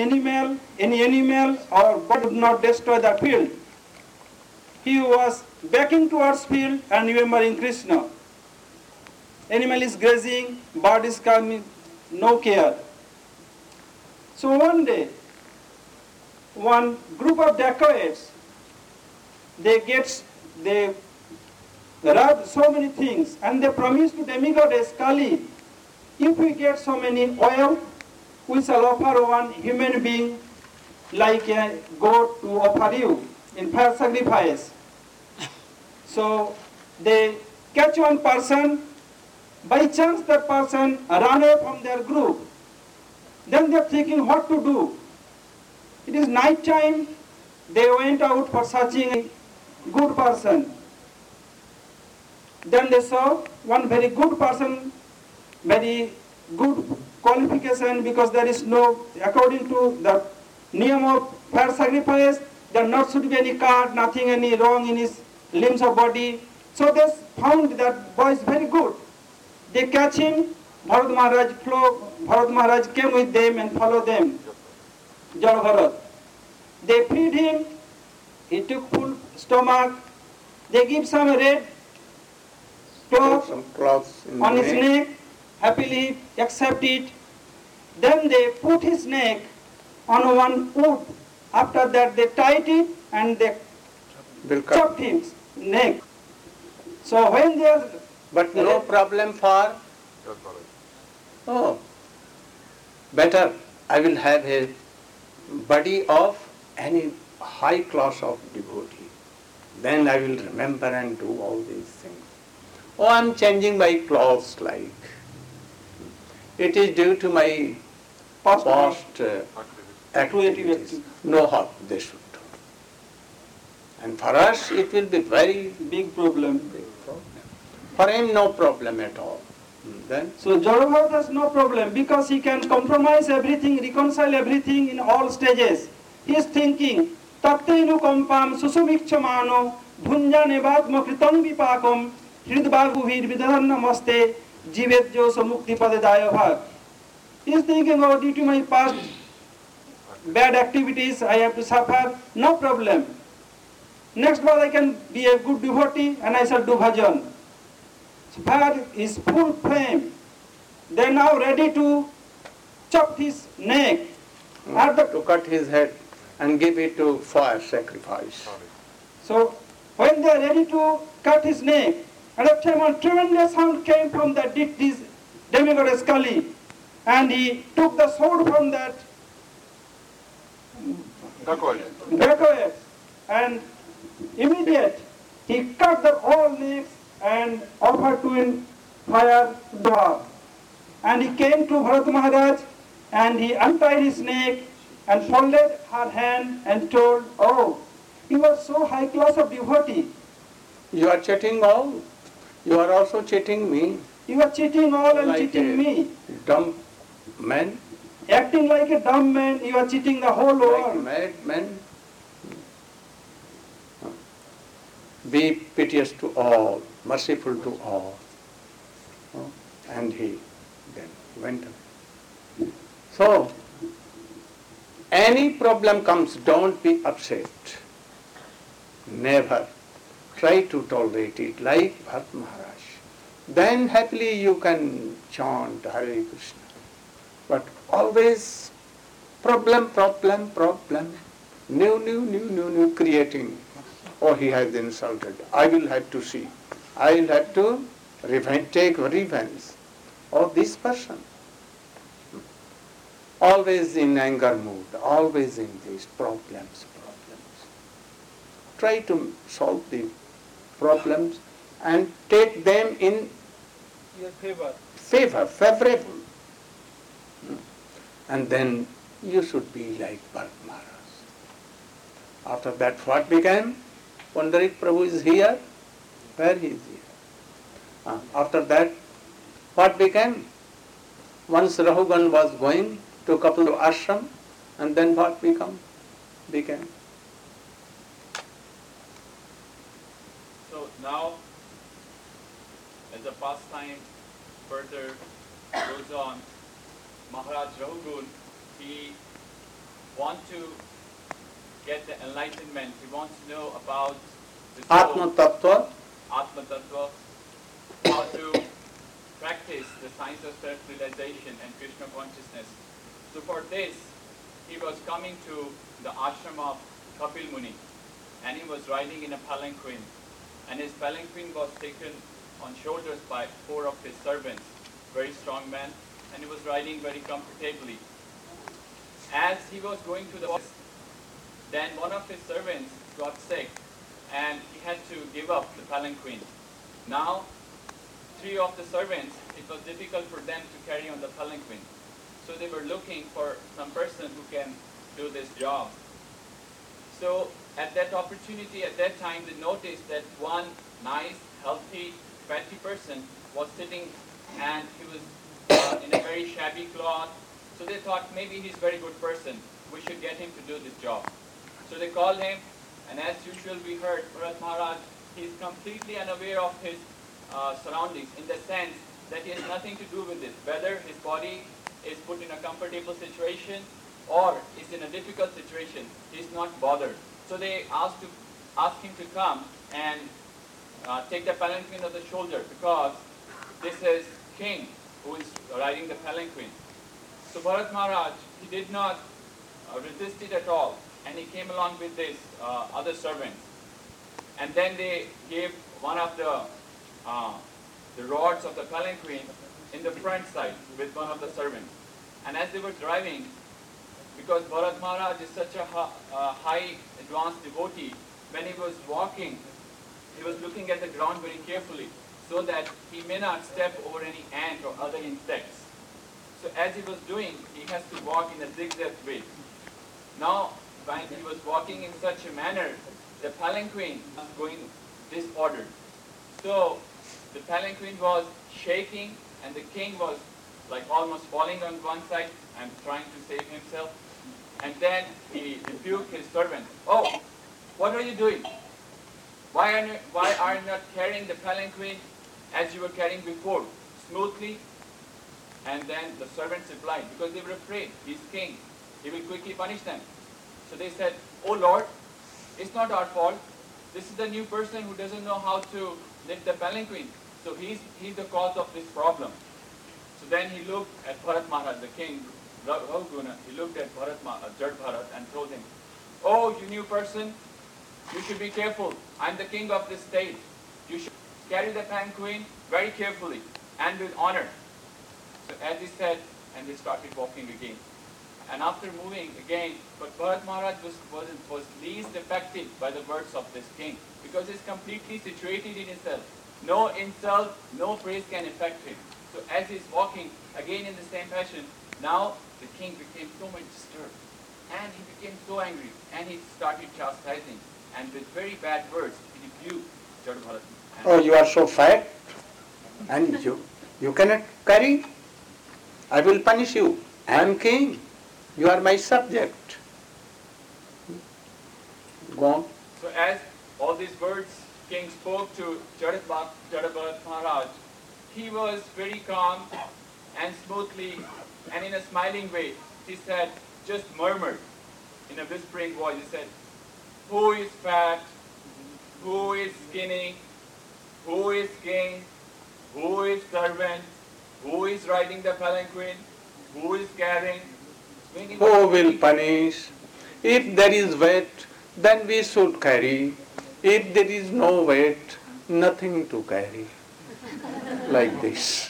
animal or bird would not destroy the field. He was backing towards field and remembering Krishna. Animal is grazing, bird is coming, no care. So one day, one group of dacoits, they rob so many things and they promise to demigoddess Kali, if we get so many oil, we shall offer one human being like a goat to offer you in fire sacrifice. So they catch one person, by chance that person ran away from their group. Then they are thinking what to do. It is night time, they went out for searching a good person. Then they saw one very good person, very good qualification, because there is no, according to the name of fire sacrifice, there not should be any cut, nothing any wrong in his limbs or body. So they found that boy is very good. They catch him, Bharat Maharaj came with them and followed them, Jal Bharat. They feed him, he took full stomach, they give some red cloth on his neck, happily accept it. Then they put his neck on one wood. After that they tied it and they chopped his neck. So when they are... But no problem for... Oh, better I will have a body of any high class of devotee. Then I will remember and do all these things. Oh, I am changing my clothes like. It is due to my past activities. No harm they should do. And for us it will be very big problem. For him no problem at all. Then so Jadabharat has no problem because he can compromise everything, reconcile everything in all stages. He is thinking, Tattenu kompam susumikchamano bhunjanevadma kritam vipakam hridbaguvir vidharna maste jivetjo samukti padedaya bhag. He is thinking, oh, due to my past bad activities, I have to suffer, no problem. Next birth I can be a good devotee and I shall do bhajan. fire is full flame. They are now ready to chop his neck. To cut his head and give it to fire sacrifice. So when they are ready to cut his neck, at that time a tremendous sound came from the this demigod Skali, and he took the sword from that dacoit, and immediate he cut the all necks and offered to in fire dog. And he came to Bharat Maharaj and he untied his neck and folded her hand and told, "Oh, you are so high class of devotee. You are cheating all. You are also cheating me. You are cheating all and Like cheating a me. Dumb man, Acting like a dumb man, you are cheating the whole like world." madman. Be piteous to all, merciful to all. And he then went away. So, any problem comes, don't be upset. Never. Try to tolerate it like Bharat Maharaj. Then happily you can chant Hare Krishna. But always problem, new, creating. Oh, he has insulted. I will have to see. I will have to take revenge. Oh, this person. Always in anger mood, always in these problems. Try to solve the problems and take them in Your favor. favorable. And then you should be like Bharat Maharaj. After that, what became? Pundarik Prabhu is here. Where he is here? After that, what became? Once Rahugan was going to Kapil ashram, and then what became? So now, as the pastime further goes on, Maharaj Rahugun, he wants to get the enlightenment. He wants to know about the soul, Atma Tattva. Atma Tattva, how to practice the science of self-realization and Krishna consciousness. So for this, he was coming to the ashram of Kapil Muni, and he was riding in a palanquin, and his palanquin was taken on shoulders by 4 of his servants, very strong men, and he was riding very comfortably. As he was going to the west, then one of his servants got sick, and he had to give up the palanquin. Now, 3 of the servants, it was difficult for them to carry on the palanquin. So they were looking for some person who can do this job. So at that opportunity, at that time, they noticed that one nice, healthy, fatty person was sitting, and he was in a very shabby cloth. So they thought maybe he's a very good person. We should get him to do this job. So they called him, and as usual we heard Bharat Maharaj, he's completely unaware of his surroundings, in the sense that he has nothing to do with it, whether his body is put in a comfortable situation or is in a difficult situation. He's not bothered. So they asked him to come and take the palanquin of the shoulder, because this is king who is riding the palanquin. So Bharat Maharaj, he did not resist it at all, and he came along with this other servants. And then they gave one of the rods of the palanquin in the front side with one of the servants. And as they were driving, because Bharat Maharaj is such a high advanced devotee, when he was walking, he was looking at the ground very carefully, so that he may not step over any ant or other insects. So as he was doing, he has to walk in a zigzag way. Now, when he was walking in such a manner, the palanquin was going disordered. So the palanquin was shaking, and the king was like almost falling on one side and trying to save himself. And then he rebuked his servant. "Oh, what are you doing? Why are you not carrying the palanquin as you were carrying before, smoothly?" And then the servants replied, because they were afraid, he's king, he will quickly punish them. So they said, "Oh Lord, it's not our fault. This is the new person who doesn't know how to lift the palanquin. So he's the cause of this problem. So then he looked at Bharat Maharaj, the king, Rahuguna. He looked at Jad Bharat and told him, "Oh, you new person, you should be careful. I'm the king of this state. You should carry the palanquin very carefully and with honor." So as he said, and they started walking again. And after moving again, but Bharat Maharaj was least affected by the words of this king, because he's completely situated in himself. No insult, no praise can affect him. So as he's walking again in the same fashion, now the king became so much disturbed. And he became so angry, and he started chastising. And with very bad words, he rebuked Jad Bharat. Oh, you are so fat, and you cannot carry. I will punish you. I am king. You are my subject. Go on. So as all these words king spoke to Jad Bharat Maharaj, he was very calm and smoothly and in a smiling way. He said, just murmured in a whispering voice, he said, "Who is fat? Who is skinny? Who is king? Who is servant? Who is riding the palanquin? Who is carrying?" Who will punish? If there is weight, then we should carry. If there is no weight, nothing to carry. Like this.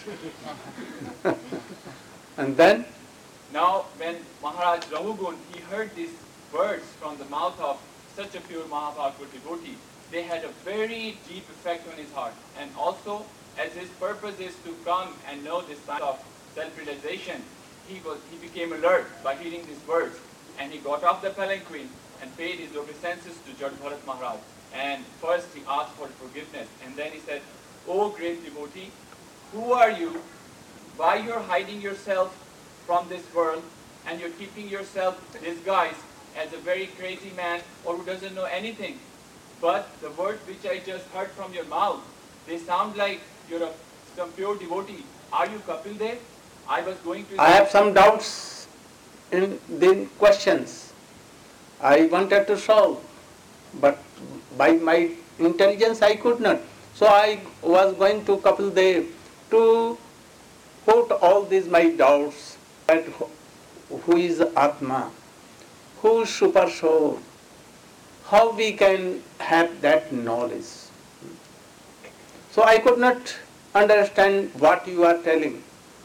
And then? Now when Maharaj Rahugun, he heard these words from the mouth of such a pure Mahabhagavad devotee, they had a very deep effect on his heart. And also, as his purpose is to come and know this science of self-realization, he became alert by hearing these words. And he got off the palanquin and paid his obeisances to Jad Bharat Maharaj. And first he asked for forgiveness. And then he said, "O great devotee, who are you? Why you're hiding yourself from this world and you're keeping yourself disguised as a very crazy man or who doesn't know anything? But the words which I just heard from your mouth, they sound like you're some pure devotee. Are you Kapil Dev? I was going to... I have some doubts in the questions I wanted to solve, but by my intelligence I could not. So I was going to Kapil Dev to put all these my doubts that who is Atma, who is Super Soul, how we can have that knowledge. So I could not understand what you are telling.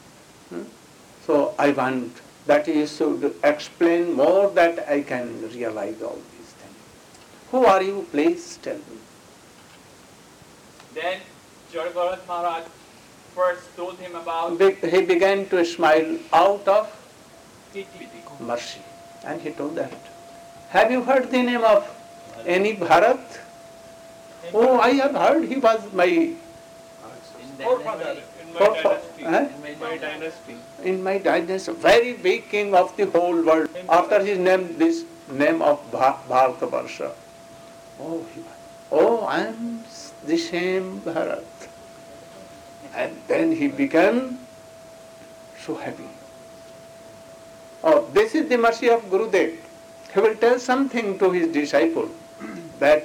So I want that you should explain more that I can realize all these things. Who are you? Please tell me. Then Jad Bharat Maharaj first told him about... He began to smile out of mercy. And he told that, "Have you heard the name of any Bharat?" "Oh, I have heard. He was my Forefather in my dynasty. In my dynasty, very big king of the whole world. After his name, this name of Bharatavarsha." Oh, I am the same Bharat. And then he became so happy. Oh, this is the mercy of Gurudev. He will tell something to his disciple that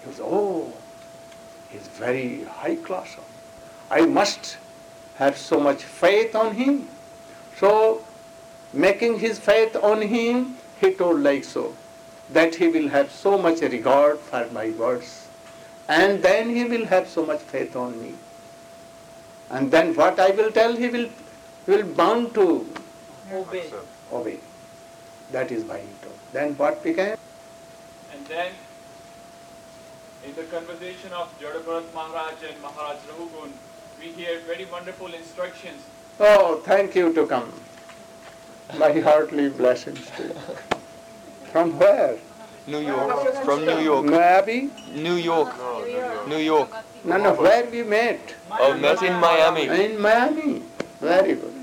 he's very high class. I must have so much faith on him. So, making his faith on him, he told like so, that he will have so much regard for my words. And then he will have so much faith on me. And then what I will tell, he will bound to obey. That is why he told. Then what became? And then, in the conversation of Jad Bharat Maharaj and Maharaj Rahugun, we hear very wonderful instructions. Oh, thank you to come. My heartily blessings to you. From where? New York. From New York. Maybe? New York. New York. No, where we met? Oh, met in Miami. In Miami. Very good.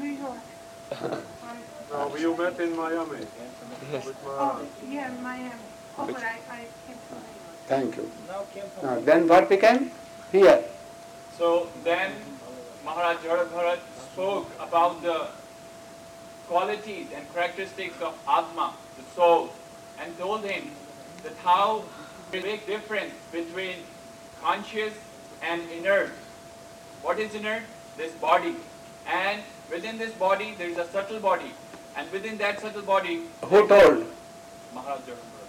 No, you met in Miami. Yes. With Maharaj. Yeah, Miami. Oh, but I came from New York. Thank you. Then what became? Here. So then Maharaj Jad Bharat spoke about the qualities and characteristics of Atma, the soul, and told him that how there is a big difference between conscious and inert. What is inner? This body. And within this body, there is a subtle body. And within that subtle body... Who told? Maharaj Jagannath.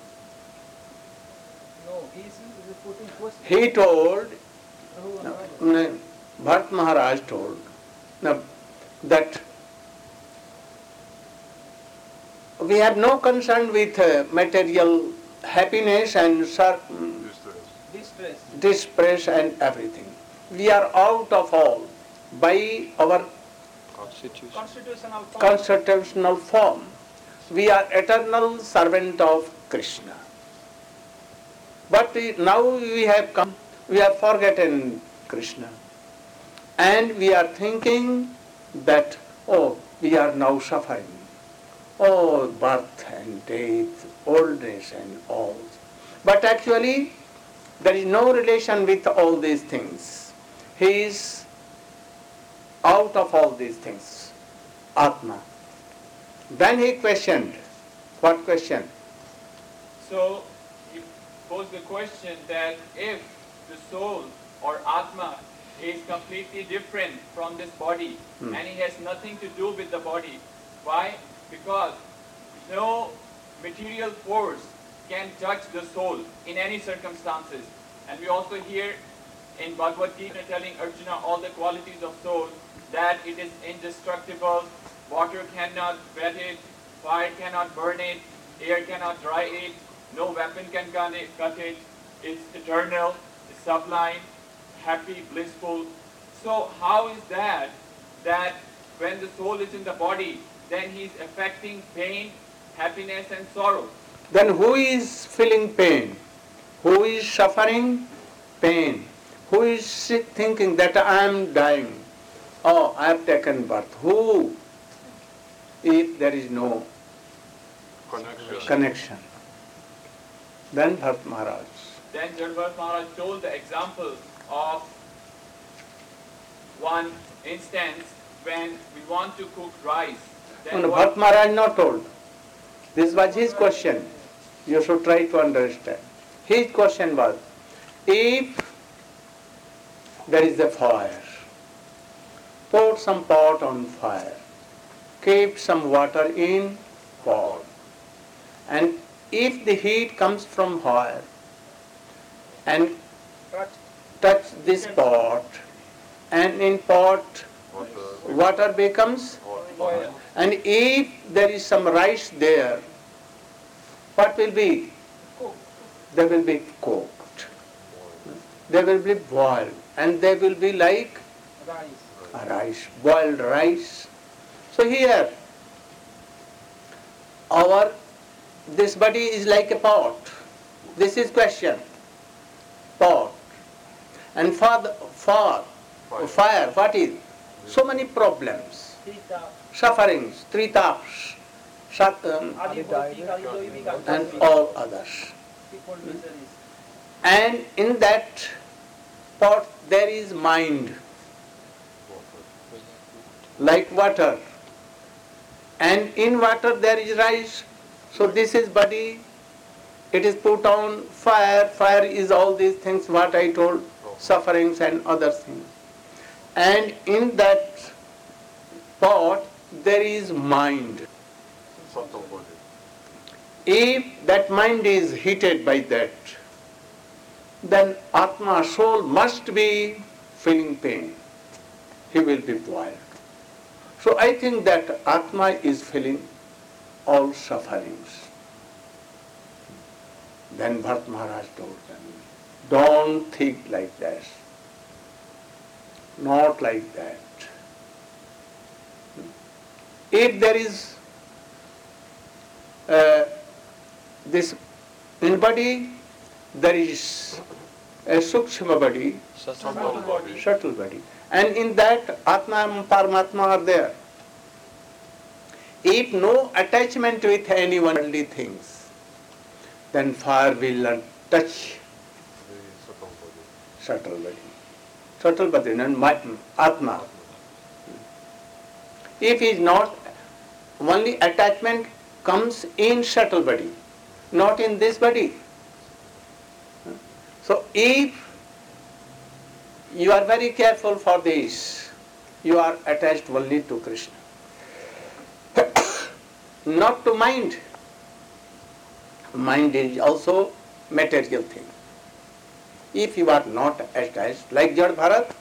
No, he is putting question. He told, Bharat Maharaj told, that we have no concern with material happiness and distress and everything. We are out of all by our constitutional form. We are eternal servant of Krishna. But now we have come, we have forgotten Krishna. And we are thinking that, oh, we are now suffering. Oh, birth and death, oldness and all. But actually, there is no relation with all these things. He is out of all these things, Atma. Then he questioned. What question? So, he posed the question that if the soul or Atma is completely different from this body and he has nothing to do with the body, why? Because no material force can touch the soul in any circumstances. And we also hear in Bhagavad Gita telling Arjuna all the qualities of soul, that it is indestructible, water cannot wet it, fire cannot burn it, air cannot dry it, no weapon can cut it, it's eternal, it's sublime, happy, blissful. So how is that when the soul is in the body, then he is affecting pain, happiness and sorrow? Then who is feeling pain? Who is suffering pain? Who is thinking that I am dying? Oh, I have taken birth. Who? If there is no connection. Then Bharat Maharaj. Then Bharat Maharaj told the example of one instance when we want to cook rice. Then No, Bharat Maharaj not told. This was his question. You should try to understand. His question was, if there is a fire, put some pot on fire, keep some water in pot, and if the heat comes from fire and touch this pot, and in pot water becomes oil. And if there is some rice there, what will be? They will be cooked. They will be boiled. And they will be like rice, boiled rice. So here, this body is like a pot. This is question. Pot. And for fire, what is? So many problems, sufferings, three taps, and all others. And in that pot there is mind, like water. And in water there is rice. So this is body. It is put on fire. Fire is all these things what I told, sufferings and other things. And in that pot there is mind. If that mind is heated by that, then Atma, soul, must be feeling pain. He will be boiled. So I think that Atma is feeling all sufferings. Then Bharat Maharaj told them, don't think like that. Not like that. If there is this in body, there is a sukshma body, subtle body. And in that Atma and Paramatma are there. If no attachment with any worldly things, then fire will not touch subtle body. Subtle body and Atma. If is not, only attachment comes in subtle body, not in this body. So if you are very careful for this. You are attached only to Krishna. Not to mind. Mind is also material thing. If you are not attached, like Jad Bharat,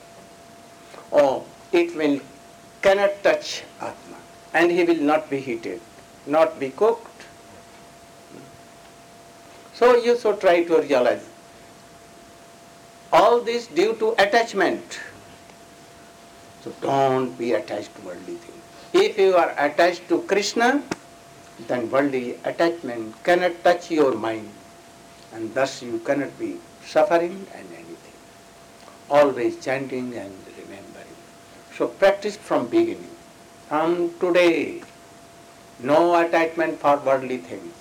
it will cannot touch Atma, and he will not be heated, not be cooked. So you should try to realize all this due to attachment. So don't be attached to worldly things. If you are attached to Krishna, then worldly attachment cannot touch your mind, and thus you cannot be suffering and anything. Always chanting and remembering. So practice from beginning. From today, no attachment for worldly things.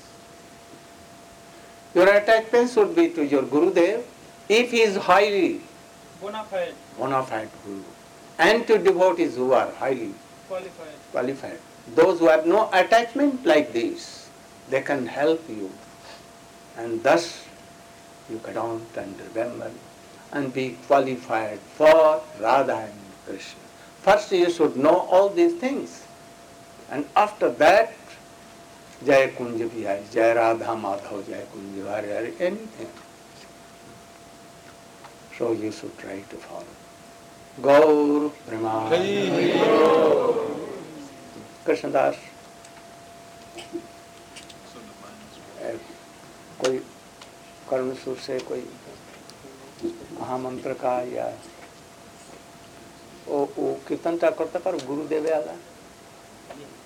Your attachment should be to your Gurudev, if he is highly bona fide Guru, and to devotees who are highly qualified. Those who have no attachment like this, they can help you, and thus you count and remember and be qualified for Radha and Krishna. First you should know all these things, and after that, Jai Kunja Bihari, Jai Radha Madhav, Jai Kunja Bihari, anything. So you should try to follow. Gaur Premanand. Krishnadas, कोई कर्मसूर से कोई महामंत्र का या वो कीर्तन टा करता पर गुरुदेव आला